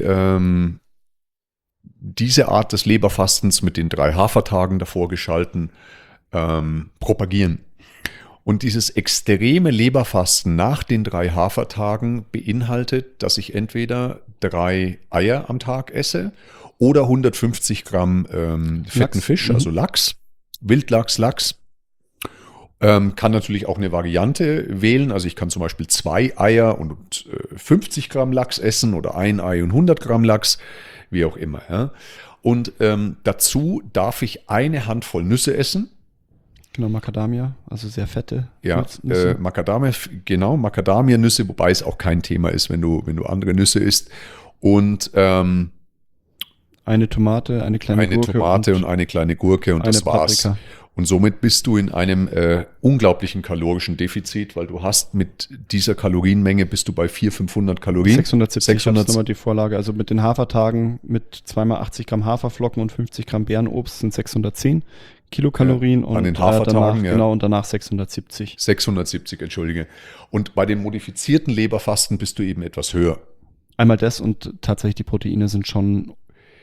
diese Art des Leberfastens mit den 3 Hafertagen davor geschalten propagieren. Und dieses extreme Leberfasten nach den 3 Hafertagen beinhaltet, dass ich entweder 3 Eier am Tag esse oder 150 Gramm fetten Fisch, also Lachs, Wildlachs, Lachs. Kann natürlich auch eine Variante wählen. Also ich kann zum Beispiel 2 Eier und 50 Gramm Lachs essen oder 1 Ei und 100 Gramm Lachs, wie auch immer. Ja. Und dazu darf ich eine Handvoll Nüsse essen. Genau, Macadamia, also sehr fette Nüsse. Macadamia-Nüsse, wobei es auch kein Thema ist, wenn du andere Nüsse isst. Und eine Tomate, eine kleine Gurke. Eine Tomate und eine kleine Gurke und das war's. Paprika. Und somit bist du in einem unglaublichen kalorischen Defizit, weil du hast mit dieser Kalorienmenge bist du bei 400-500 Kalorien. 670 ist nochmal die Vorlage. Also mit den Hafertagen mit 2x80 Gramm Haferflocken und 50 Gramm Beerenobst sind 610 Kilokalorien an den und Hafertagen, danach, genau, und danach 670. 670, entschuldige. Und bei dem modifizierten Leberfasten bist du eben etwas höher. Einmal das und tatsächlich die Proteine sind schon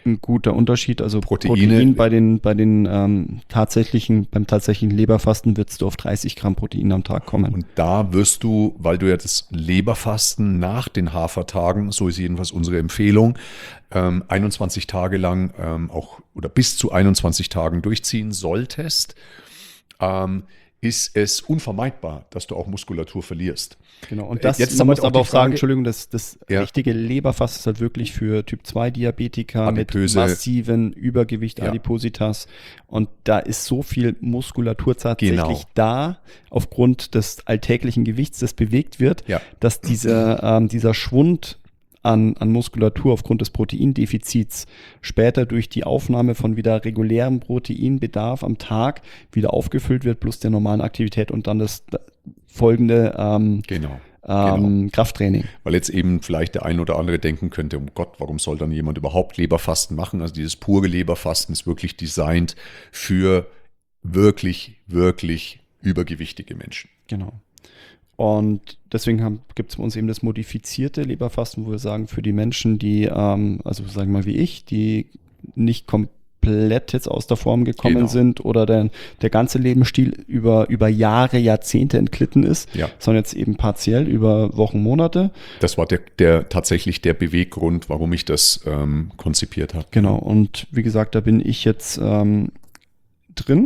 ein guter Unterschied. Also Proteine- Protein beim tatsächlichen Leberfasten würdest du auf 30 Gramm Protein am Tag kommen. Und da wirst du, weil du ja das Leberfasten nach den Hafertagen, so ist jedenfalls unsere Empfehlung, 21 Tage lang auch oder bis zu 21 Tagen durchziehen solltest, ist es unvermeidbar, dass du auch Muskulatur verlierst. Genau, und das, Jetzt man aber muss auch aber die auch sagen, Frage- Entschuldigung, das Ja. richtige Leberfasten ist halt wirklich für Typ-2-Diabetiker mit Adipöse. massiven Übergewicht, Ja. Adipositas. Und da ist so viel Muskulatur tatsächlich Genau. da, aufgrund des alltäglichen Gewichts, das bewegt wird, Ja. dass dieser Schwund an Muskulatur aufgrund des Proteindefizits später durch die Aufnahme von wieder regulärem Proteinbedarf am Tag wieder aufgefüllt wird, plus der normalen Aktivität und dann das folgende Genau. Krafttraining. Weil jetzt eben vielleicht der ein oder andere denken könnte, oh Gott, warum soll dann jemand überhaupt Leberfasten machen? Also dieses pure Leberfasten ist wirklich designt für wirklich, wirklich übergewichtige Menschen. Genau. Und deswegen gibt es bei uns eben das modifizierte Leberfasten, wo wir sagen, für die Menschen, die, also sagen wir mal wie ich, die nicht komplett jetzt aus der Form gekommen Genau. sind oder der ganze Lebensstil über Jahre, Jahrzehnte entglitten ist, Ja. sondern jetzt eben partiell über Wochen, Monate. Das war tatsächlich der Beweggrund, warum ich das konzipiert habe. Genau. Und wie gesagt, da bin ich jetzt drin.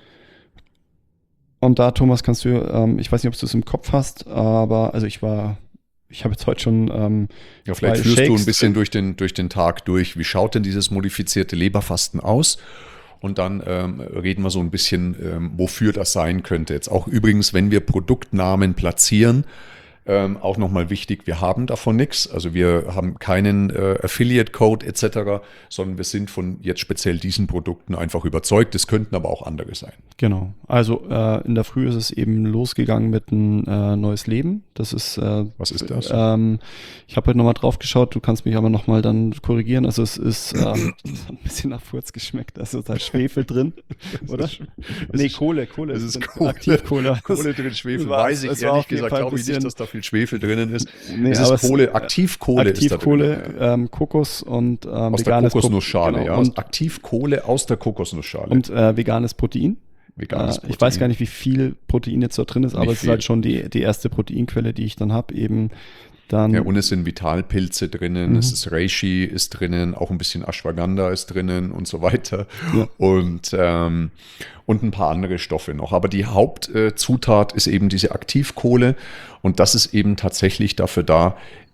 Und da, Thomas, kannst du, ich weiß nicht, ob du es im Kopf hast, aber also ich habe jetzt heute schon Ja, vielleicht zwei führst du Shakes ein bisschen durch den Tag durch. Wie schaut denn dieses modifizierte Leberfasten aus? Und dann reden wir so ein bisschen, wofür das sein könnte. Jetzt auch übrigens, wenn wir Produktnamen platzieren, auch nochmal wichtig, wir haben davon nichts. Also wir haben keinen Affiliate-Code etc., sondern wir sind von jetzt speziell diesen Produkten einfach überzeugt. Es könnten aber auch andere sein. Genau. Also in der Früh ist es eben losgegangen mit ein neues Leben. Das ist Was ist das? ich habe heute nochmal drauf geschaut, du kannst mich aber nochmal dann korrigieren. Also es ist es hat ein bisschen nach Furz geschmeckt. Also da ist Schwefel drin, oder? Nee, Kohle Es ist drin. Kohle. Aktivkohle. Kohle drin, Schwefel, war- weiß ich es war ehrlich auf jeden gesagt, Fall ein glaube ich nicht, bisschen- dass da viel Schwefel drinnen ist. Nee, Es aber ist Kohle, Aktivkohle ist da Aktivkohle, drin. Kokos und Aus der Kokosnussschale, genau, ja. und, Aktivkohle aus der Kokosnussschale. und veganes Protein. Veganes Ich weiß gar nicht, wie viel Protein jetzt da drin ist, aber Nicht es ist viel. halt schon die erste Proteinquelle, die ich dann habe, eben dann. Ja, und es sind Vitalpilze drinnen, es ist Reishi ist drinnen, auch ein bisschen Ashwagandha ist drinnen und so weiter. Ja. Und ein paar andere Stoffe noch. Aber die Hauptzutat ist eben diese Aktivkohle und das ist eben tatsächlich dafür da,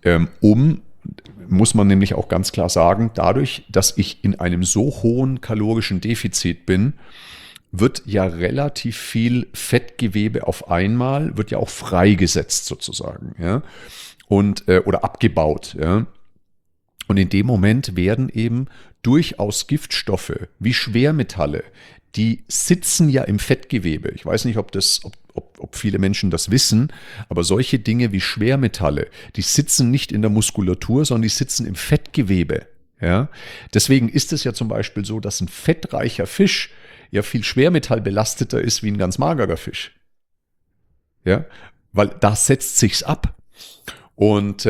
muss man nämlich auch ganz klar sagen, dadurch, dass ich in einem so hohen kalorischen Defizit bin, wird ja relativ viel Fettgewebe auf einmal, wird ja auch freigesetzt sozusagen, ja, und oder abgebaut, ja. Und in dem Moment werden eben durchaus Giftstoffe wie Schwermetalle, die sitzen ja im Fettgewebe. Ich weiß nicht, ob viele Menschen das wissen, aber solche Dinge wie Schwermetalle, die sitzen nicht in der Muskulatur, sondern die sitzen im Fettgewebe. Ja? Deswegen ist es ja zum Beispiel so, dass ein fettreicher Fisch ja viel schwermetallbelasteter ist wie ein ganz magerer Fisch. Ja? Weil da setzt sich's ab. Und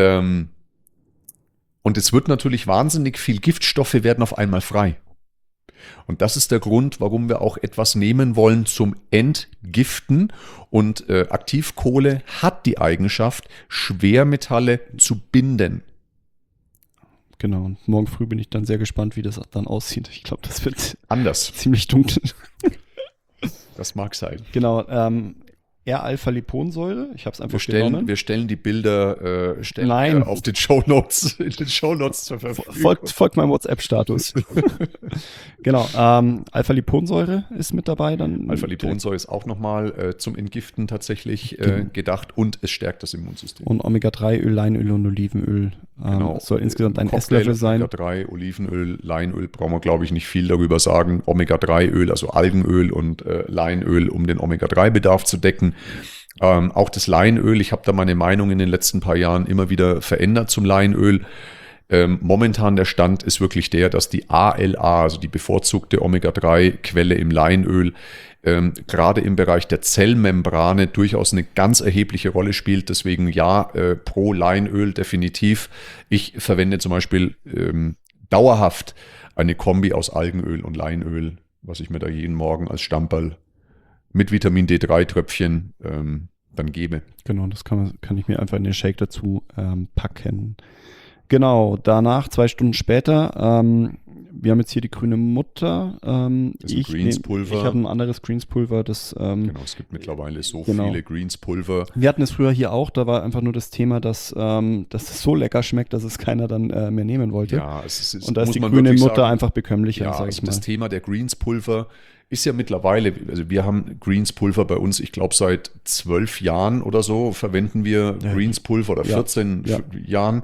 es wird natürlich wahnsinnig viel Giftstoffe werden auf einmal frei. Und das ist der Grund, warum wir auch etwas nehmen wollen zum Entgiften. Und Aktivkohle hat die Eigenschaft, Schwermetalle zu binden. Genau, und morgen früh bin ich dann sehr gespannt, wie das dann aussieht. Ich glaube, das wird Anders. ziemlich dunkel. Das mag sein. Genau, R-Alpha-Liponsäure. Ich habe es einfach genommen. Wir stellen die Bilder Nein. auf den Shownotes, in den Shownotes zur Verfügung. Folgt meinem WhatsApp-Status. Genau, Alpha-Liponsäure ist mit dabei. Dann Alpha-Liponsäure ist auch nochmal zum Entgiften tatsächlich gedacht und es stärkt das Immunsystem. Und Omega-3-Öl, Leinöl und Olivenöl. Genau. Soll insgesamt ein Cocktail, Esslöffel sein. Omega-3, Olivenöl, Leinöl, brauchen wir, glaube ich, nicht viel darüber sagen. Omega-3-Öl, also Algenöl und Leinöl, um den Omega-3-Bedarf zu decken. Auch das Leinöl, ich habe da meine Meinung in den letzten paar Jahren immer wieder verändert zum Leinöl. Momentan der Stand ist wirklich der, dass die ALA, also die bevorzugte Omega-3-Quelle im Leinöl, gerade im Bereich der Zellmembrane durchaus eine ganz erhebliche Rolle spielt. Deswegen ja, pro Leinöl definitiv. Ich verwende zum Beispiel dauerhaft eine Kombi aus Algenöl und Leinöl, was ich mir da jeden Morgen als Stamperl mit Vitamin D3-Tröpfchen dann gebe. Genau, das kann ich mir einfach in den Shake dazu packen. Genau, danach 2 Stunden später, wir haben jetzt hier die grüne Mutter. Das ist ein Greenspulver. Ich habe ein anderes Greenspulver. Genau, es gibt mittlerweile so genau. viele Greenspulver. Wir hatten es früher hier auch, da war einfach nur das Thema, dass es so lecker schmeckt, dass es keiner dann mehr nehmen wollte. Ja, es ist, und da ist muss die man grüne wirklich Mutter sagen, einfach bekömmlicher, ja, sage also ich mal. das Thema der Greenspulver ist ja mittlerweile, also wir haben Greenspulver bei uns, ich glaube seit 12 Jahren oder so verwenden wir Greenspulver oder 14 Jahren.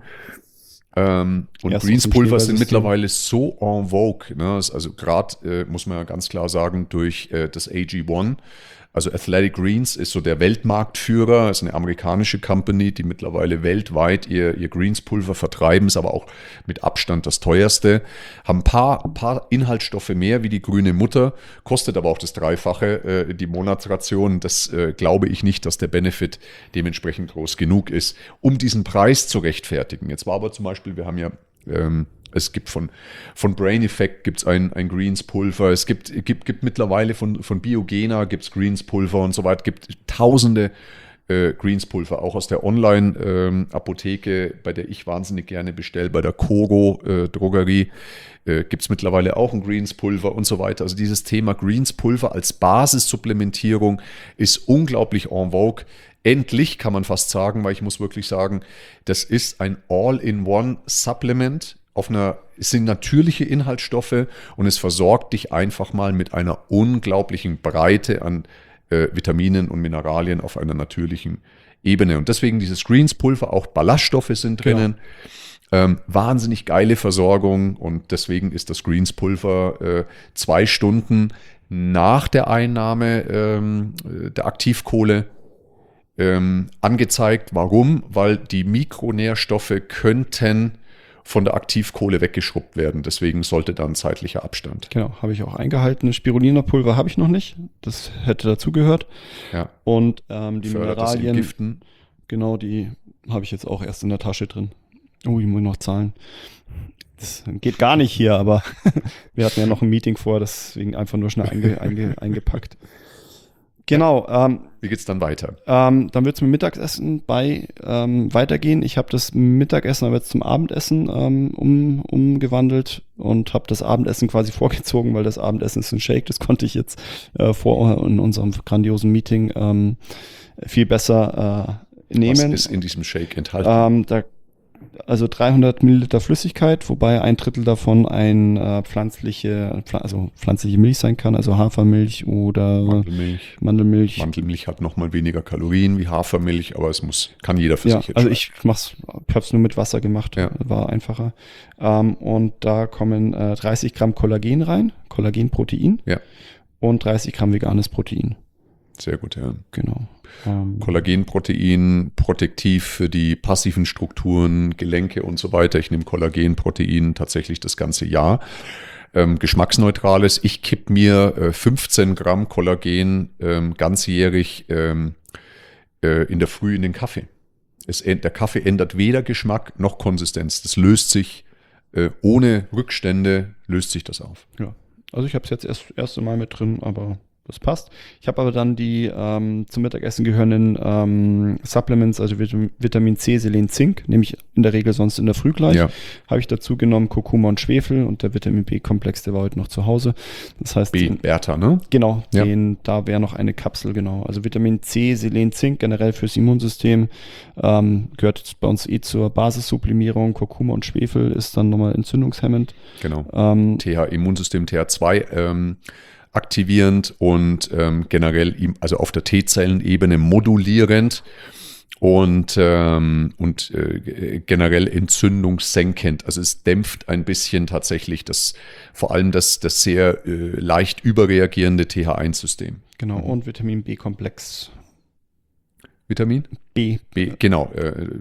Und Greenspulver sind mittlerweile so en vogue. Ne? Also gerade, muss man ja ganz klar sagen, durch das AG1. Also Athletic Greens ist so der Weltmarktführer, ist eine amerikanische Company, die mittlerweile weltweit ihr Greenspulver vertreiben, ist aber auch mit Abstand das teuerste. Haben ein paar Inhaltsstoffe mehr wie die grüne Mutter, kostet aber auch das Dreifache die Monatsration. Das glaube ich nicht, dass der Benefit dementsprechend groß genug ist, um diesen Preis zu rechtfertigen. Jetzt war aber zum Beispiel, wir haben ja es gibt von Brain Effect gibt's ein Greenspulver, es gibt mittlerweile von Biogena gibt's Greenspulver und so weiter, gibt tausende Greenspulver, auch aus der Online-Apotheke, bei der ich wahnsinnig gerne bestelle, bei der Koro Drogerie gibt es mittlerweile auch ein Greenspulver und so weiter. Also dieses Thema Greenspulver als Basissupplementierung ist unglaublich en vogue. Endlich kann man fast sagen, weil ich muss wirklich sagen, das ist ein All-in-One-Supplement. Es sind natürliche Inhaltsstoffe und es versorgt dich einfach mal mit einer unglaublichen Breite an Vitaminen und Mineralien auf einer natürlichen Ebene. Und deswegen dieses Greenspulver, auch Ballaststoffe sind drinnen. Ja. Wahnsinnig geile Versorgung und deswegen ist das Greenspulver 2 Stunden nach der Einnahme der Aktivkohle angezeigt. Warum? Weil die Mikronährstoffe könnten von der Aktivkohle weggeschrubbt werden. Deswegen sollte dann zeitlicher Abstand. Genau, habe ich auch eingehalten. Spirulina-Pulver habe ich noch nicht. Das hätte dazugehört. Ja. Und die Mineralien, Giften. Genau, die habe ich jetzt auch erst in der Tasche drin. Oh, ich muss noch zahlen. Das geht gar nicht hier, aber wir hatten ja noch ein Meeting vor, deswegen einfach nur schnell eingepackt. Genau. Wie geht's dann weiter? Dann wird es mit Mittagessen weitergehen. Ich habe das Mittagessen aber jetzt zum Abendessen umgewandelt und habe das Abendessen quasi vorgezogen, weil das Abendessen ist ein Shake. Das konnte ich jetzt vor in unserem grandiosen Meeting viel besser nehmen. Was ist in diesem Shake enthalten? Also 300 Milliliter Flüssigkeit, wobei 1/3 davon pflanzliche Milch sein kann, also Hafermilch oder Mandelmilch. Mandelmilch hat nochmal weniger Kalorien wie Hafermilch, aber kann jeder für sich entscheiden. Also ich habe es nur mit Wasser gemacht, war einfacher. Und da kommen 30 Gramm Kollagen rein, Kollagenprotein und 30 Gramm veganes Protein. Sehr gut, ja. Genau. Kollagenprotein, protektiv für die passiven Strukturen, Gelenke und so weiter. Ich nehme Kollagenprotein tatsächlich das ganze Jahr. Geschmacksneutrales. Ich kipp mir 15 Gramm Kollagen ganzjährig in der Früh in den Kaffee. Der Kaffee ändert weder Geschmack noch Konsistenz. Das löst sich ohne Rückstände, löst sich das auf. Ja, also ich habe es jetzt erst das erste Mal mit drin, aber das passt. Ich habe aber dann die zum Mittagessen gehörenden Supplements, also Vitamin C, Selen, Zink, nehme ich in der Regel sonst in der Früh gleich. Ja. Habe ich dazu genommen Kurkuma und Schwefel und der Vitamin B-Komplex, der war heute noch zu Hause. Das heißt, Beta, ne? Genau, da wäre noch eine Kapsel, genau. Also Vitamin C, Selen, Zink generell fürs Immunsystem gehört jetzt bei uns zur Basissublimierung. Kurkuma und Schwefel ist dann nochmal entzündungshemmend. Genau. Immunsystem TH2 aktivierend und generell also auf der T-Zellenebene modulierend und generell entzündungssenkend. Also es dämpft ein bisschen tatsächlich vor allem das sehr leicht überreagierende TH1-System. Genau, und Vitamin B-Komplex. Vitamin? B, genau.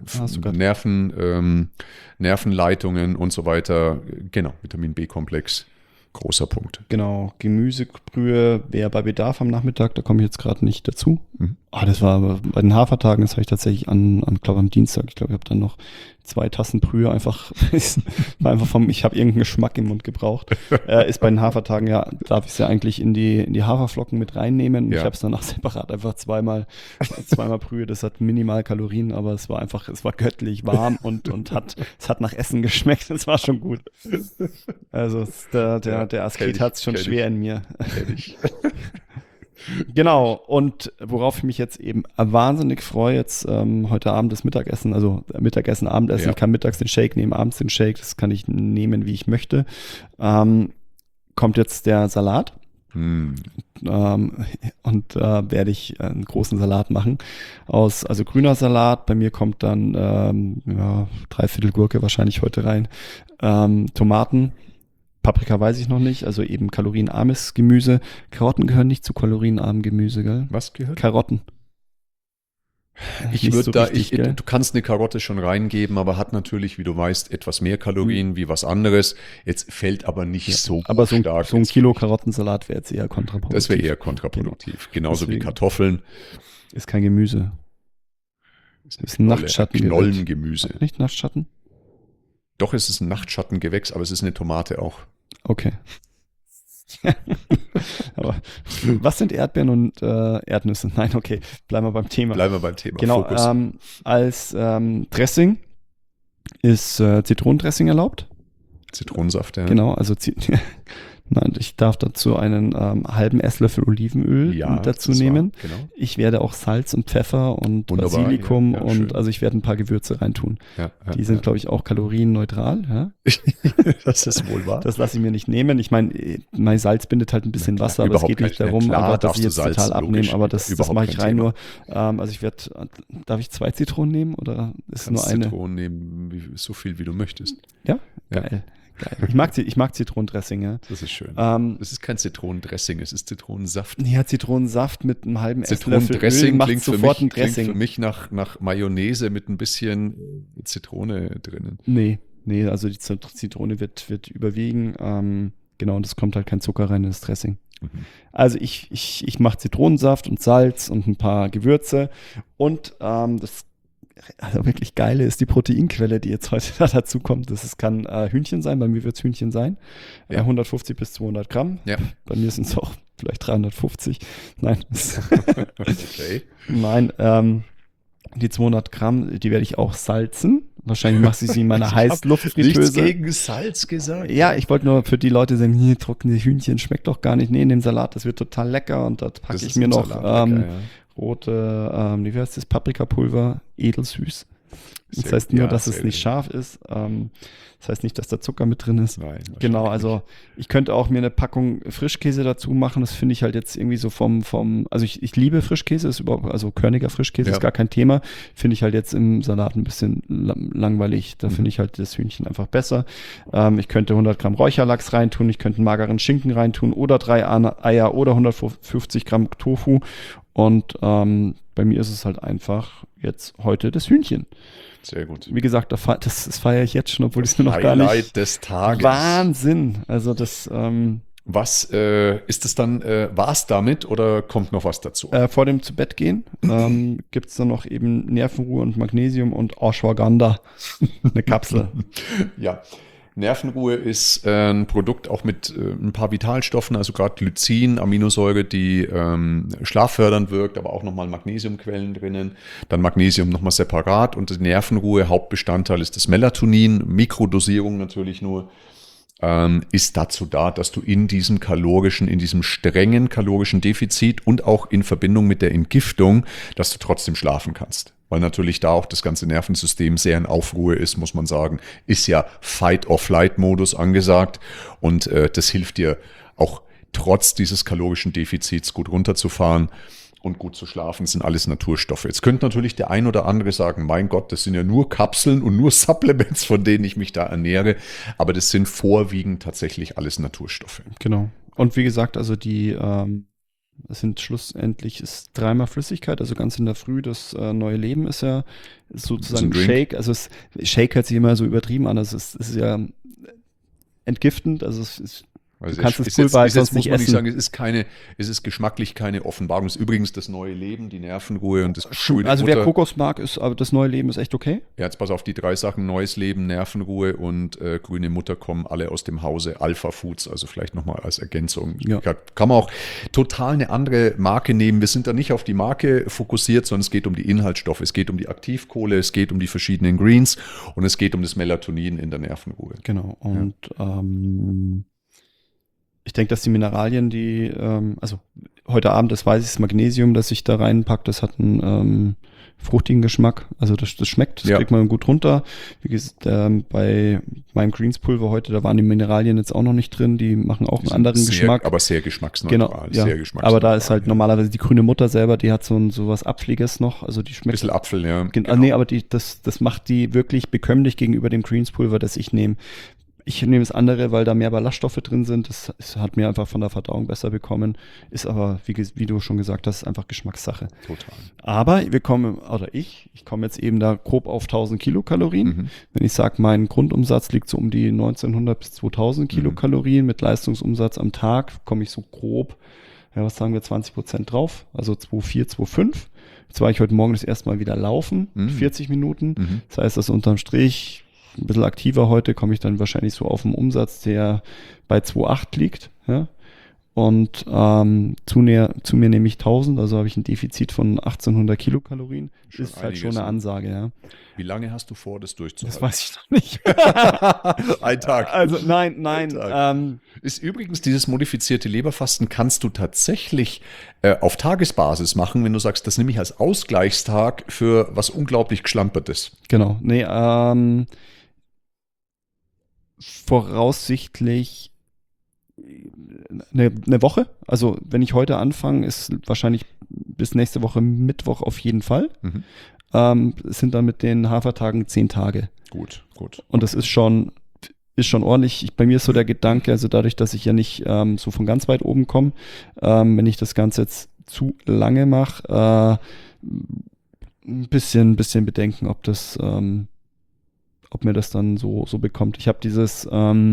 Nervenleitungen und so weiter. Genau, Vitamin B-Komplex. Großer Punkt. Genau, Gemüsebrühe wäre bei Bedarf am Nachmittag, da komme ich jetzt gerade nicht dazu. Das war aber bei den Hafertagen, das habe ich tatsächlich glaube am Dienstag, ich glaube, ich habe dann noch 2 Tassen Brühe einfach, war einfach ich habe irgendeinen Geschmack im Mund gebraucht. Ist bei den Hafertagen, ja, darf ich es ja eigentlich in die Haferflocken mit reinnehmen. Ja. Ich habe es danach separat einfach zweimal Brühe. Das hat minimal Kalorien, aber es war göttlich warm und es hat nach Essen geschmeckt. Das war schon gut. Also der Asket hat es schon schwer in mir. Kenn ich. Genau, und worauf ich mich jetzt eben wahnsinnig freue, jetzt heute Abend das Mittagessen, also Mittagessen, Abendessen, Ja. ich kann mittags den Shake nehmen, abends den Shake, das kann ich nehmen, wie ich möchte. Kommt jetzt der Salat und werde ich einen großen Salat machen also grüner Salat, bei mir kommt dann 3/4 Gurke wahrscheinlich heute rein, Tomaten, Paprika weiß ich noch nicht, also eben kalorienarmes Gemüse. Karotten gehören nicht zu kalorienarmem Gemüse, gell? Was gehört? Karotten. Ich Nicht würde so da, richtig, gell? du kannst eine Karotte schon reingeben, aber hat natürlich, wie du weißt, etwas mehr Kalorien wie was anderes. Jetzt fällt aber nicht so Aber so stark. ein Kilo Karottensalat wäre jetzt eher kontraproduktiv. Das wäre eher kontraproduktiv. Genauso wie Deswegen. Kartoffeln. Ist kein Gemüse. Ist ein Nachtschatten. Knollengemüse. Nicht Nachtschatten? Doch, es ist ein Nachtschattengewächs, aber es ist eine Tomate auch. Okay. Aber was sind Erdbeeren und Erdnüsse? Nein, okay, bleiben wir beim Thema. Bleiben wir beim Thema. Genau, Fokus. als Dressing ist Zitronendressing erlaubt. Zitronensaft, ja. Genau, also nein, ich darf dazu einen halben Esslöffel Olivenöl Ja, dazu das war- nehmen. Genau. Ich werde auch Salz und Pfeffer und Wunderbar, Basilikum ja, und schön. also ich werde ein paar Gewürze reintun. Ja, Die sind, glaube ich, auch kalorienneutral. Ja? das ist wohl wahr. Das lasse ich mir nicht nehmen. Ich meine, mein Salz bindet halt ein bisschen Na klar, Wasser, aber es überhaupt geht nicht kein- darum, klar aber dass darfst ich du jetzt Salz, total abnehme. logisch, Aber das überhaupt mache ich kein rein Thema. nur. Also darf ich 2 Zitronen nehmen oder ist Kannst nur eine? Zitronen nehmen, so viel wie du möchtest. Ja? Ja. Geil. Ich mag Zitronendressing, ja. Das ist schön. Ähm, Es ist kein Zitronendressing, es ist Zitronensaft. Ja, Zitronensaft mit einem halben Esslöffel Öl Zitronendressing macht klingt, sofort ein klingt Dressing. für mich nach Mayonnaise mit ein bisschen Zitrone drinnen. Nee, also die Zitrone wird überwiegen. Genau, und es kommt halt kein Zucker rein in das Dressing. Mhm. Also ich mache Zitronensaft und Salz und ein paar Gewürze und das also wirklich Geile ist die Proteinquelle, die jetzt heute dazu kommt. Kann Hühnchen sein, bei mir wird es Hühnchen sein. Ja. 150 bis 200 Gramm. Ja. Bei mir sind es auch vielleicht 350. Nein, Okay. Nein, die 200 Gramm, die werde ich auch salzen. Wahrscheinlich mache ich sie in meiner Heißluftfritteuse. Nichts gegen Salz gesagt. Ja, ich wollte nur für die Leute sagen, hier, trockene Hühnchen schmeckt doch gar nicht. Nee, in dem Salat, das wird total lecker. Und da packe Das ich ist mir im noch Salat lecker, ja. rote, wie heißt das, Paprikapulver, edelsüß. Das Sehr- heißt nur, ja, dass es sehr nicht gut. scharf ist. Das heißt nicht, dass da Zucker mit drin ist. Nein, Genau, wahrscheinlich also ich könnte auch mir eine Packung Frischkäse dazu machen. Das finde ich halt jetzt irgendwie so also ich liebe Frischkäse, ist überhaupt, also körniger Frischkäse Ja. ist gar kein Thema. Finde ich halt jetzt im Salat ein bisschen langweilig. Da finde ich halt das Hühnchen einfach besser. Ich könnte 100 Gramm Räucherlachs reintun, ich könnte einen mageren Schinken reintun oder 3 Eier oder 150 Gramm Tofu. Und bei mir ist es halt einfach jetzt heute das Hühnchen. Sehr gut. Wie gesagt, das feiere ich jetzt schon, obwohl ich es mir noch gar Highlight nicht. des Tages. Wahnsinn. Also das Was ist es dann, war es damit oder kommt noch was dazu? vor dem zu Bett gehen gibt es dann noch eben Nervenruhe und Magnesium und Ashwagandha, eine Kapsel. Ja, Nervenruhe ist ein Produkt auch mit ein paar Vitalstoffen, also gerade Glycin, Aminosäure, die schlaffördernd wirkt, aber auch nochmal Magnesiumquellen drinnen. Dann Magnesium nochmal separat und die Nervenruhe, Hauptbestandteil ist das Melatonin, Mikrodosierung natürlich nur. Ist dazu da, dass du in diesem strengen kalorischen Defizit und auch in Verbindung mit der Entgiftung, dass du trotzdem schlafen kannst. Weil natürlich da auch das ganze Nervensystem sehr in Aufruhr ist, muss man sagen. Ist ja Fight-or-Flight-Modus angesagt und das hilft dir auch trotz dieses kalorischen Defizits gut runterzufahren und gut zu schlafen, sind alles Naturstoffe. Jetzt könnte natürlich der ein oder andere sagen, mein Gott, das sind ja nur Kapseln und nur Supplements, von denen ich mich da ernähre, aber das sind vorwiegend tatsächlich alles Naturstoffe. Genau. Und wie gesagt, also es sind schlussendlich ist 3-mal Flüssigkeit, also ganz in der Früh. Das neue Leben ist ja sozusagen Ist ein Drink. Shake. Also Shake hört sich immer so übertrieben an. Also es ist ja entgiftend, also es Also Du kannst das ist jetzt, Pulver halt ist jetzt, sonst muss nicht man nicht essen. sagen, es ist geschmacklich keine Offenbarung. Es ist übrigens das neue Leben, die Nervenruhe und das grüne Also wer Mutter. Kokos mag, ist aber das neue Leben ist echt okay. Ja, jetzt pass auf, die 3 Sachen, neues Leben, Nervenruhe und grüne Mutter kommen alle aus dem Hause Alpha Foods, also vielleicht nochmal als Ergänzung. Ja. Kann man auch total eine andere Marke nehmen. Wir sind da nicht auf die Marke fokussiert, sondern es geht um die Inhaltsstoffe, es geht um die Aktivkohle, es geht um die verschiedenen Greens und es geht um das Melatonin in der Nervenruhe. Genau. Und ich denke, dass die Mineralien, also heute Abend, das weiß ich, das Magnesium, das ich da reinpacke, das hat einen fruchtigen Geschmack. Also das schmeckt, das kriegt man gut runter. Wie gesagt, bei meinem Greenspulver heute, da waren die Mineralien jetzt auch noch nicht drin, die machen auch einen anderen Geschmack. Aber sehr geschmacksneutral. Genau, ja. Sehr geschmacksneutral, aber da ist halt normalerweise die grüne Mutter selber, die hat so was Apfeliges noch, also die Ein schmeckt. bisschen Apfel, ja. Genau. Nee, aber das macht die wirklich bekömmlich gegenüber dem Greenspulver, das ich nehme. Ich nehme das andere, weil da mehr Ballaststoffe drin sind. Das hat mir einfach von der Verdauung besser bekommen. Ist aber, wie du schon gesagt hast, einfach Geschmackssache. Total. Aber ich komme jetzt eben da grob auf 1000 Kilokalorien. Mhm. Wenn ich sage, mein Grundumsatz liegt so um die 1900 bis 2000 Kilokalorien mit Leistungsumsatz am Tag, komme ich so grob, ja, was sagen wir, 20% drauf. Also 2,4, 2,5. Jetzt war ich heute Morgen das erste Mal wieder laufen, 40 Minuten. Mhm. Das heißt, dass unterm Strich ein bisschen aktiver heute, komme ich dann wahrscheinlich so auf einen Umsatz, der bei 2,8 liegt. Ja? Und zu mir nehme ich 1000, also habe ich ein Defizit von 1800 Kilokalorien. Schon ist halt schon eine Ansage, ja. Wie lange hast du vor, das durchzuhalten? Das weiß ich noch nicht. Ein Tag. Also nein. Ist übrigens dieses modifizierte Leberfasten kannst du tatsächlich auf Tagesbasis machen, wenn du sagst, das nehme ich als Ausgleichstag für was unglaublich Geschlampertes. Genau. Nee, voraussichtlich eine Woche. Also wenn ich heute anfange, ist wahrscheinlich bis nächste Woche Mittwoch auf jeden Fall. Es sind dann mit den Hafertagen 10 Tage. Gut. Und das ist schon ordentlich. Bei mir ist so der Gedanke, also dadurch, dass ich ja nicht so von ganz weit oben komme, wenn ich das Ganze jetzt zu lange mache, ein bisschen bedenken, ob mir das dann so bekommt. Ich habe dieses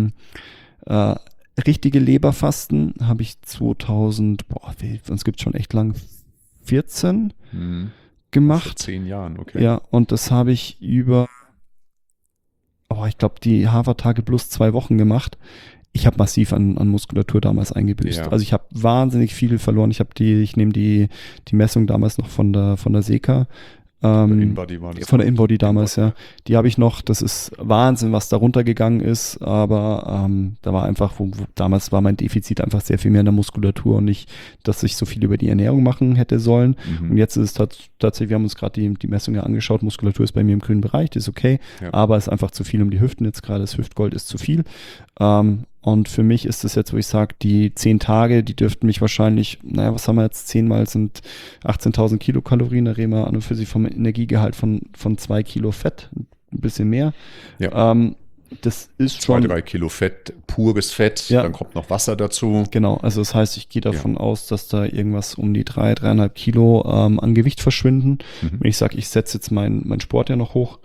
richtige Leberfasten habe ich 2000, uns gibt es schon echt lang, 14 gemacht. Vor 10 Jahren, okay. Ja, und das habe ich ich glaube, die Hafertage plus 2 Wochen gemacht. Ich habe massiv an Muskulatur damals eingebüßt. Ja. Also ich habe wahnsinnig viel verloren. Ich nehme die Messung damals noch von der Seka. Inbody war das. Von der Inbody damals, ja. Die habe ich noch. Das ist Wahnsinn, was da runtergegangen ist. Aber da war einfach, damals war mein Defizit einfach sehr viel mehr in der Muskulatur und nicht, dass ich so viel über die Ernährung machen hätte sollen. Und jetzt ist es tatsächlich, wir haben uns gerade die Messung ja angeschaut. Muskulatur ist bei mir im grünen Bereich, die ist okay. Ja. Aber es ist einfach zu viel um die Hüften. Jetzt gerade das Hüftgold ist zu viel. Und für mich ist das jetzt, wo ich sage, die 10 Tage, die dürften mich wahrscheinlich, was haben wir jetzt, 10 mal sind 18.000 Kilokalorien, da reden wir an und für sich vom Energiegehalt von 2 Kilo Fett, ein bisschen mehr. Ja. Das ist schon 2-3 Kilo Fett, pures Fett, ja. Dann kommt noch Wasser dazu. Genau, also das heißt, ich gehe davon aus, dass da irgendwas um die 3,5 Kilo an Gewicht verschwinden. Wenn ich sage, ich setze jetzt meinen Sport ja noch hoch,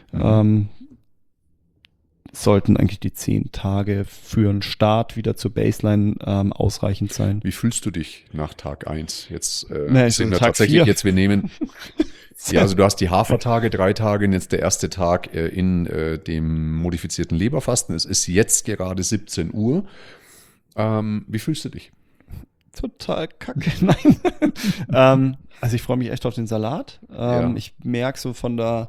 sollten eigentlich die 10 Tage für einen Start wieder zur Baseline ausreichend sein. Wie fühlst du dich nach Tag 1? Jetzt sind wir tatsächlich 4. Jetzt wir nehmen, ja, also du hast die Hafertage, 3 Tage, und jetzt der erste Tag in dem modifizierten Leberfasten. Es ist jetzt gerade 17 Uhr. Wie fühlst du dich? Total kacke, nein. Also ich freue mich echt auf den Salat. Ich merke so von der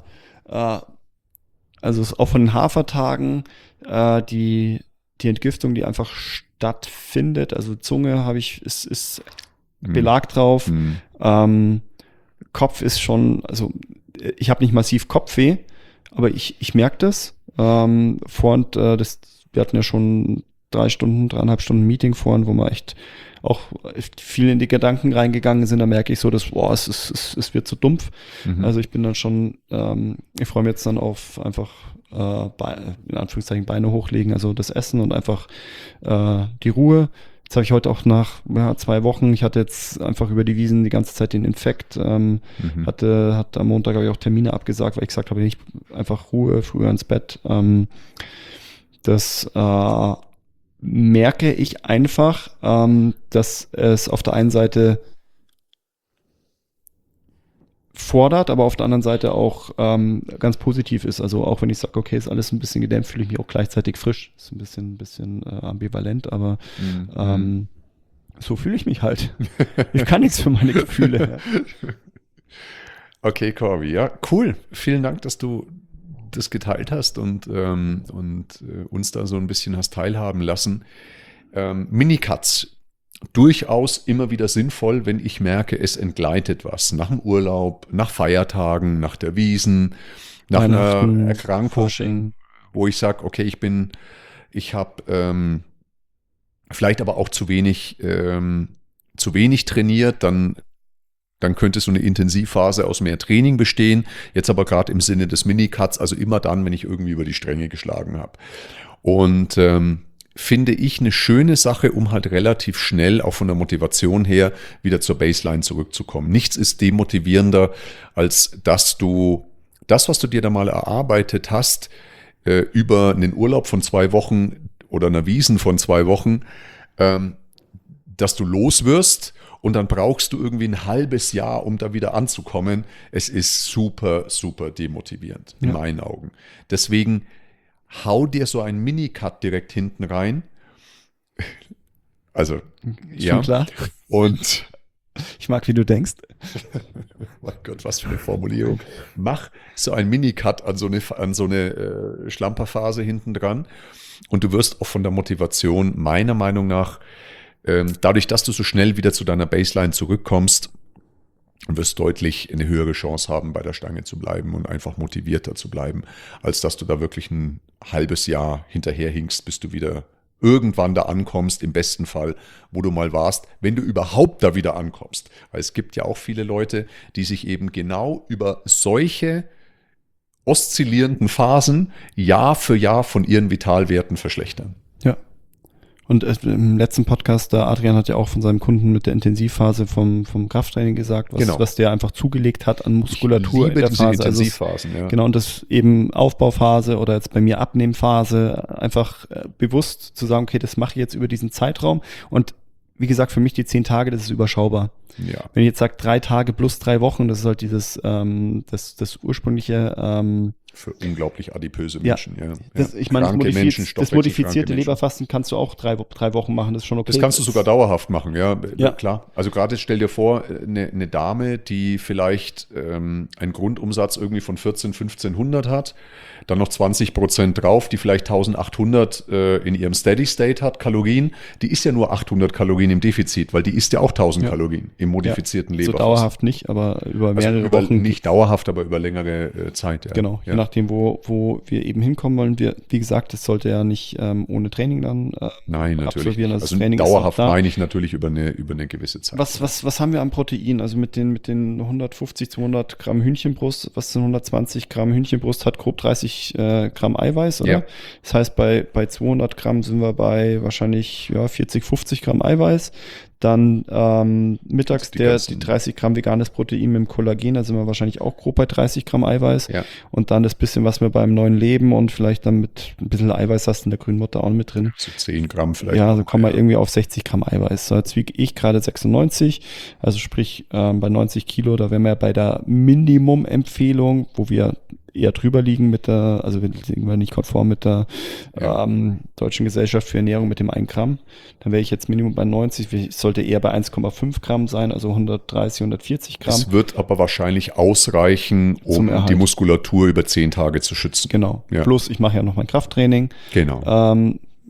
also auch von den Hafertagen, die Entgiftung, die einfach stattfindet. Also Zunge ist Belag drauf. Kopf ist schon, also ich habe nicht massiv Kopfweh, aber ich merke das. Wir hatten ja schon 3,5 Stunden Meeting vorhin, wo wir echt auch viel in die Gedanken reingegangen sind, da merke ich so, dass es wird zu dumpf. Also ich bin dann schon, ich freue mich jetzt dann auf einfach in Anführungszeichen Beine hochlegen, also das Essen und einfach die Ruhe. Jetzt habe ich heute auch nach 2 Wochen, ich hatte jetzt einfach über die Wiesen die ganze Zeit den Infekt, hatte am Montag habe ich auch Termine abgesagt, weil ich gesagt habe, nicht einfach Ruhe, früher ins Bett. Das merke ich einfach, dass es auf der einen Seite fordert, aber auf der anderen Seite auch ganz positiv ist. Also auch wenn ich sage, okay, ist alles ein bisschen gedämpft, fühle ich mich auch gleichzeitig frisch. Ist ein bisschen ambivalent, aber so fühle ich mich halt. Ich kann nichts für meine Gefühle. Okay, Corby, ja, cool. Vielen Dank, dass du das geteilt hast und uns da so ein bisschen hast teilhaben lassen. Minicuts. Durchaus immer wieder sinnvoll, wenn ich merke, es entgleitet was. Nach dem Urlaub, nach Feiertagen, nach der Wiesn, nach einer Erkrankung, Fasching. wo ich sage, okay, ich habe vielleicht aber auch zu wenig trainiert, dann könnte so eine Intensivphase aus mehr Training bestehen. Jetzt aber gerade im Sinne des Minicuts, also immer dann, wenn ich irgendwie über die Stränge geschlagen habe. Und finde ich eine schöne Sache, um halt relativ schnell auch von der Motivation her wieder zur Baseline zurückzukommen. Nichts ist demotivierender, als dass du das, was du dir da mal erarbeitet hast, über einen Urlaub von 2 Wochen oder einer Wiesn von 2 Wochen, dass du los wirst und dann brauchst du irgendwie ein halbes Jahr, um da wieder anzukommen. Es ist super, super demotivierend in meinen Augen. Deswegen hau dir so einen Minicut direkt hinten rein. Also, Schon klar. Und Ich mag, wie du denkst. mein Gott, was für eine Formulierung. Mach so einen Minicut an so eine Schlamperphase hinten dran und du wirst auch von der Motivation meiner Meinung nach, dadurch, dass du so schnell wieder zu deiner Baseline zurückkommst, wirst deutlich eine höhere Chance haben, bei der Stange zu bleiben und einfach motivierter zu bleiben, als dass du da wirklich ein halbes Jahr hinterherhinkst, bis du wieder irgendwann da ankommst, im besten Fall, wo du mal warst, wenn du überhaupt da wieder ankommst. Weil es gibt ja auch viele Leute, die sich eben genau über solche oszillierenden Phasen Jahr für Jahr von ihren Vitalwerten verschlechtern. Ja. Und im letzten Podcast, der Adrian hat ja auch von seinem Kunden mit der Intensivphase vom Krafttraining gesagt, was der einfach zugelegt hat an Muskulatur ich liebe in der diese Phase. Intensivphasen, ja. Genau, und das eben Aufbauphase oder jetzt bei mir Abnehmphase, einfach bewusst zu sagen, okay, das mache ich jetzt über diesen Zeitraum. Und wie gesagt, für mich die 10 Tage, das ist überschaubar. Ja. Wenn ich jetzt sage 3 Tage plus 3 Wochen, das ist halt dieses das ursprüngliche Für unglaublich adipöse Menschen. Ja. Ich meine, Kranke Menschen, das stoffwechselkranke modifizierte Menschen. Leberfasten kannst du auch 3 Wochen machen, das ist schon okay. Das kannst du sogar dauerhaft machen, ja, Ja. klar. Also gerade stell dir vor, eine Dame, die vielleicht einen Grundumsatz irgendwie von 1.500 hat, dann noch 20% drauf, die vielleicht 1.800 in ihrem Steady State hat, Kalorien, die ist ja nur 800 Kalorien im Defizit, weil die isst ja auch 1.000 Kalorien im modifizierten So Leberfasten. dauerhaft nicht, aber über mehrere Wochen. Nicht dauerhaft, aber über längere Zeit. Ja. Genau, je nachdem, wo wir eben hinkommen wollen. Wie gesagt, das sollte ja nicht ohne Training dann Nein, natürlich. absolvieren. Also Das Training dauerhaft ist auch da. meine ich natürlich über eine gewisse Zeit. Was haben wir an Protein? Also mit den 150, 200 Gramm Hühnchenbrust, was sind 120 Gramm Hühnchenbrust, hat grob 30 Gramm Eiweiß, oder? Ja. Das heißt, bei 200 Gramm sind wir bei wahrscheinlich 40, 50 Gramm Eiweiß. Dann mittags die 30 Gramm veganes Protein mit dem Kollagen, da sind wir wahrscheinlich auch grob bei 30 Gramm Eiweiß. Ja. Und dann das bisschen, was wir beim neuen Leben und vielleicht dann mit ein bisschen Eiweiß hast in der grünen Mutter auch mit drin. So 10 Gramm vielleicht. Ja, so kommen wir irgendwie auf 60 Gramm Eiweiß. So, jetzt wiege ich gerade 96, also sprich bei 90 Kilo, da wären wir bei der Minimum-Empfehlung, wo wir eher drüber liegen also wir liegen nicht konform mit der Deutschen Gesellschaft für Ernährung mit dem 1 Gramm. Dann wäre ich jetzt Minimum bei 90, ich sollte eher bei 1,5 Gramm sein, also 130, 140 Gramm. Es wird aber wahrscheinlich ausreichen, Zum um Erhalt. die Muskulatur über 10 Tage zu schützen. Genau. Ja. Plus ich mache ja noch mein Krafttraining. Genau.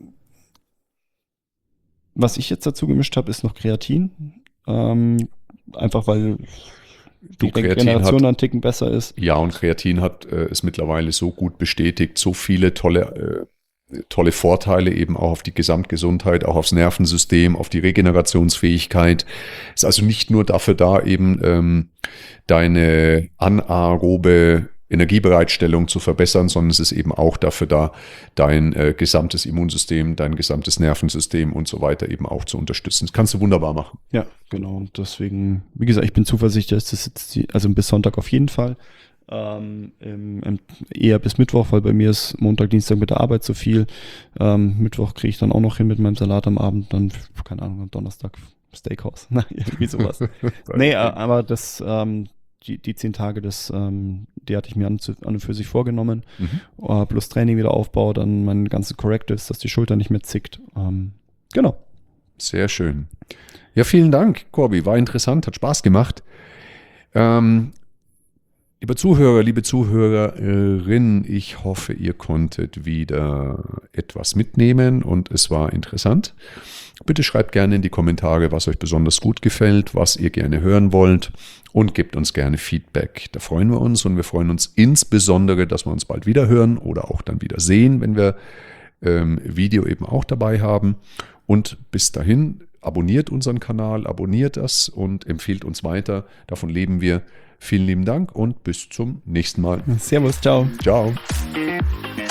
Was ich jetzt dazu gemischt habe, ist noch Kreatin. Einfach weil die Kreatin Regeneration hat- einen Ticken besser ist. Ja, und Kreatin hat es mittlerweile so gut bestätigt, so viele tolle Vorteile eben auch auf die Gesamtgesundheit, auch aufs Nervensystem, auf die Regenerationsfähigkeit. Ist also nicht nur dafür da, eben deine anaerobe Energiebereitstellung zu verbessern, sondern es ist eben auch dafür da, dein gesamtes Immunsystem, dein gesamtes Nervensystem und so weiter eben auch zu unterstützen. Das kannst du wunderbar machen. Ja, genau. Und deswegen, wie gesagt, ich bin zuversichtlich, dass das jetzt also bis Sonntag auf jeden Fall Eher bis Mittwoch, weil bei mir ist Montag, Dienstag mit der Arbeit so viel. Mittwoch kriege ich dann auch noch hin mit meinem Salat am Abend, dann, keine Ahnung, am Donnerstag Steakhouse, irgendwie sowas. Nee, aber das, die 10 Tage, die hatte ich mir an und für sich vorgenommen. Plus Training wieder Aufbau, dann meine ganzen Correctives, dass die Schulter nicht mehr zickt. Genau. Sehr schön. Ja, vielen Dank, Corby. War interessant, hat Spaß gemacht. Lieber Zuhörer, liebe Zuhörerin, ich hoffe, ihr konntet wieder etwas mitnehmen und es war interessant. Bitte schreibt gerne in die Kommentare, was euch besonders gut gefällt, was ihr gerne hören wollt und gebt uns gerne Feedback. Da freuen wir uns und wir freuen uns insbesondere, dass wir uns bald wieder hören oder auch dann wieder sehen, wenn wir Video eben auch dabei haben. Und bis dahin, abonniert unseren Kanal, abonniert das und empfiehlt uns weiter. Davon leben wir. Vielen lieben Dank und bis zum nächsten Mal. Servus, ciao. Ciao.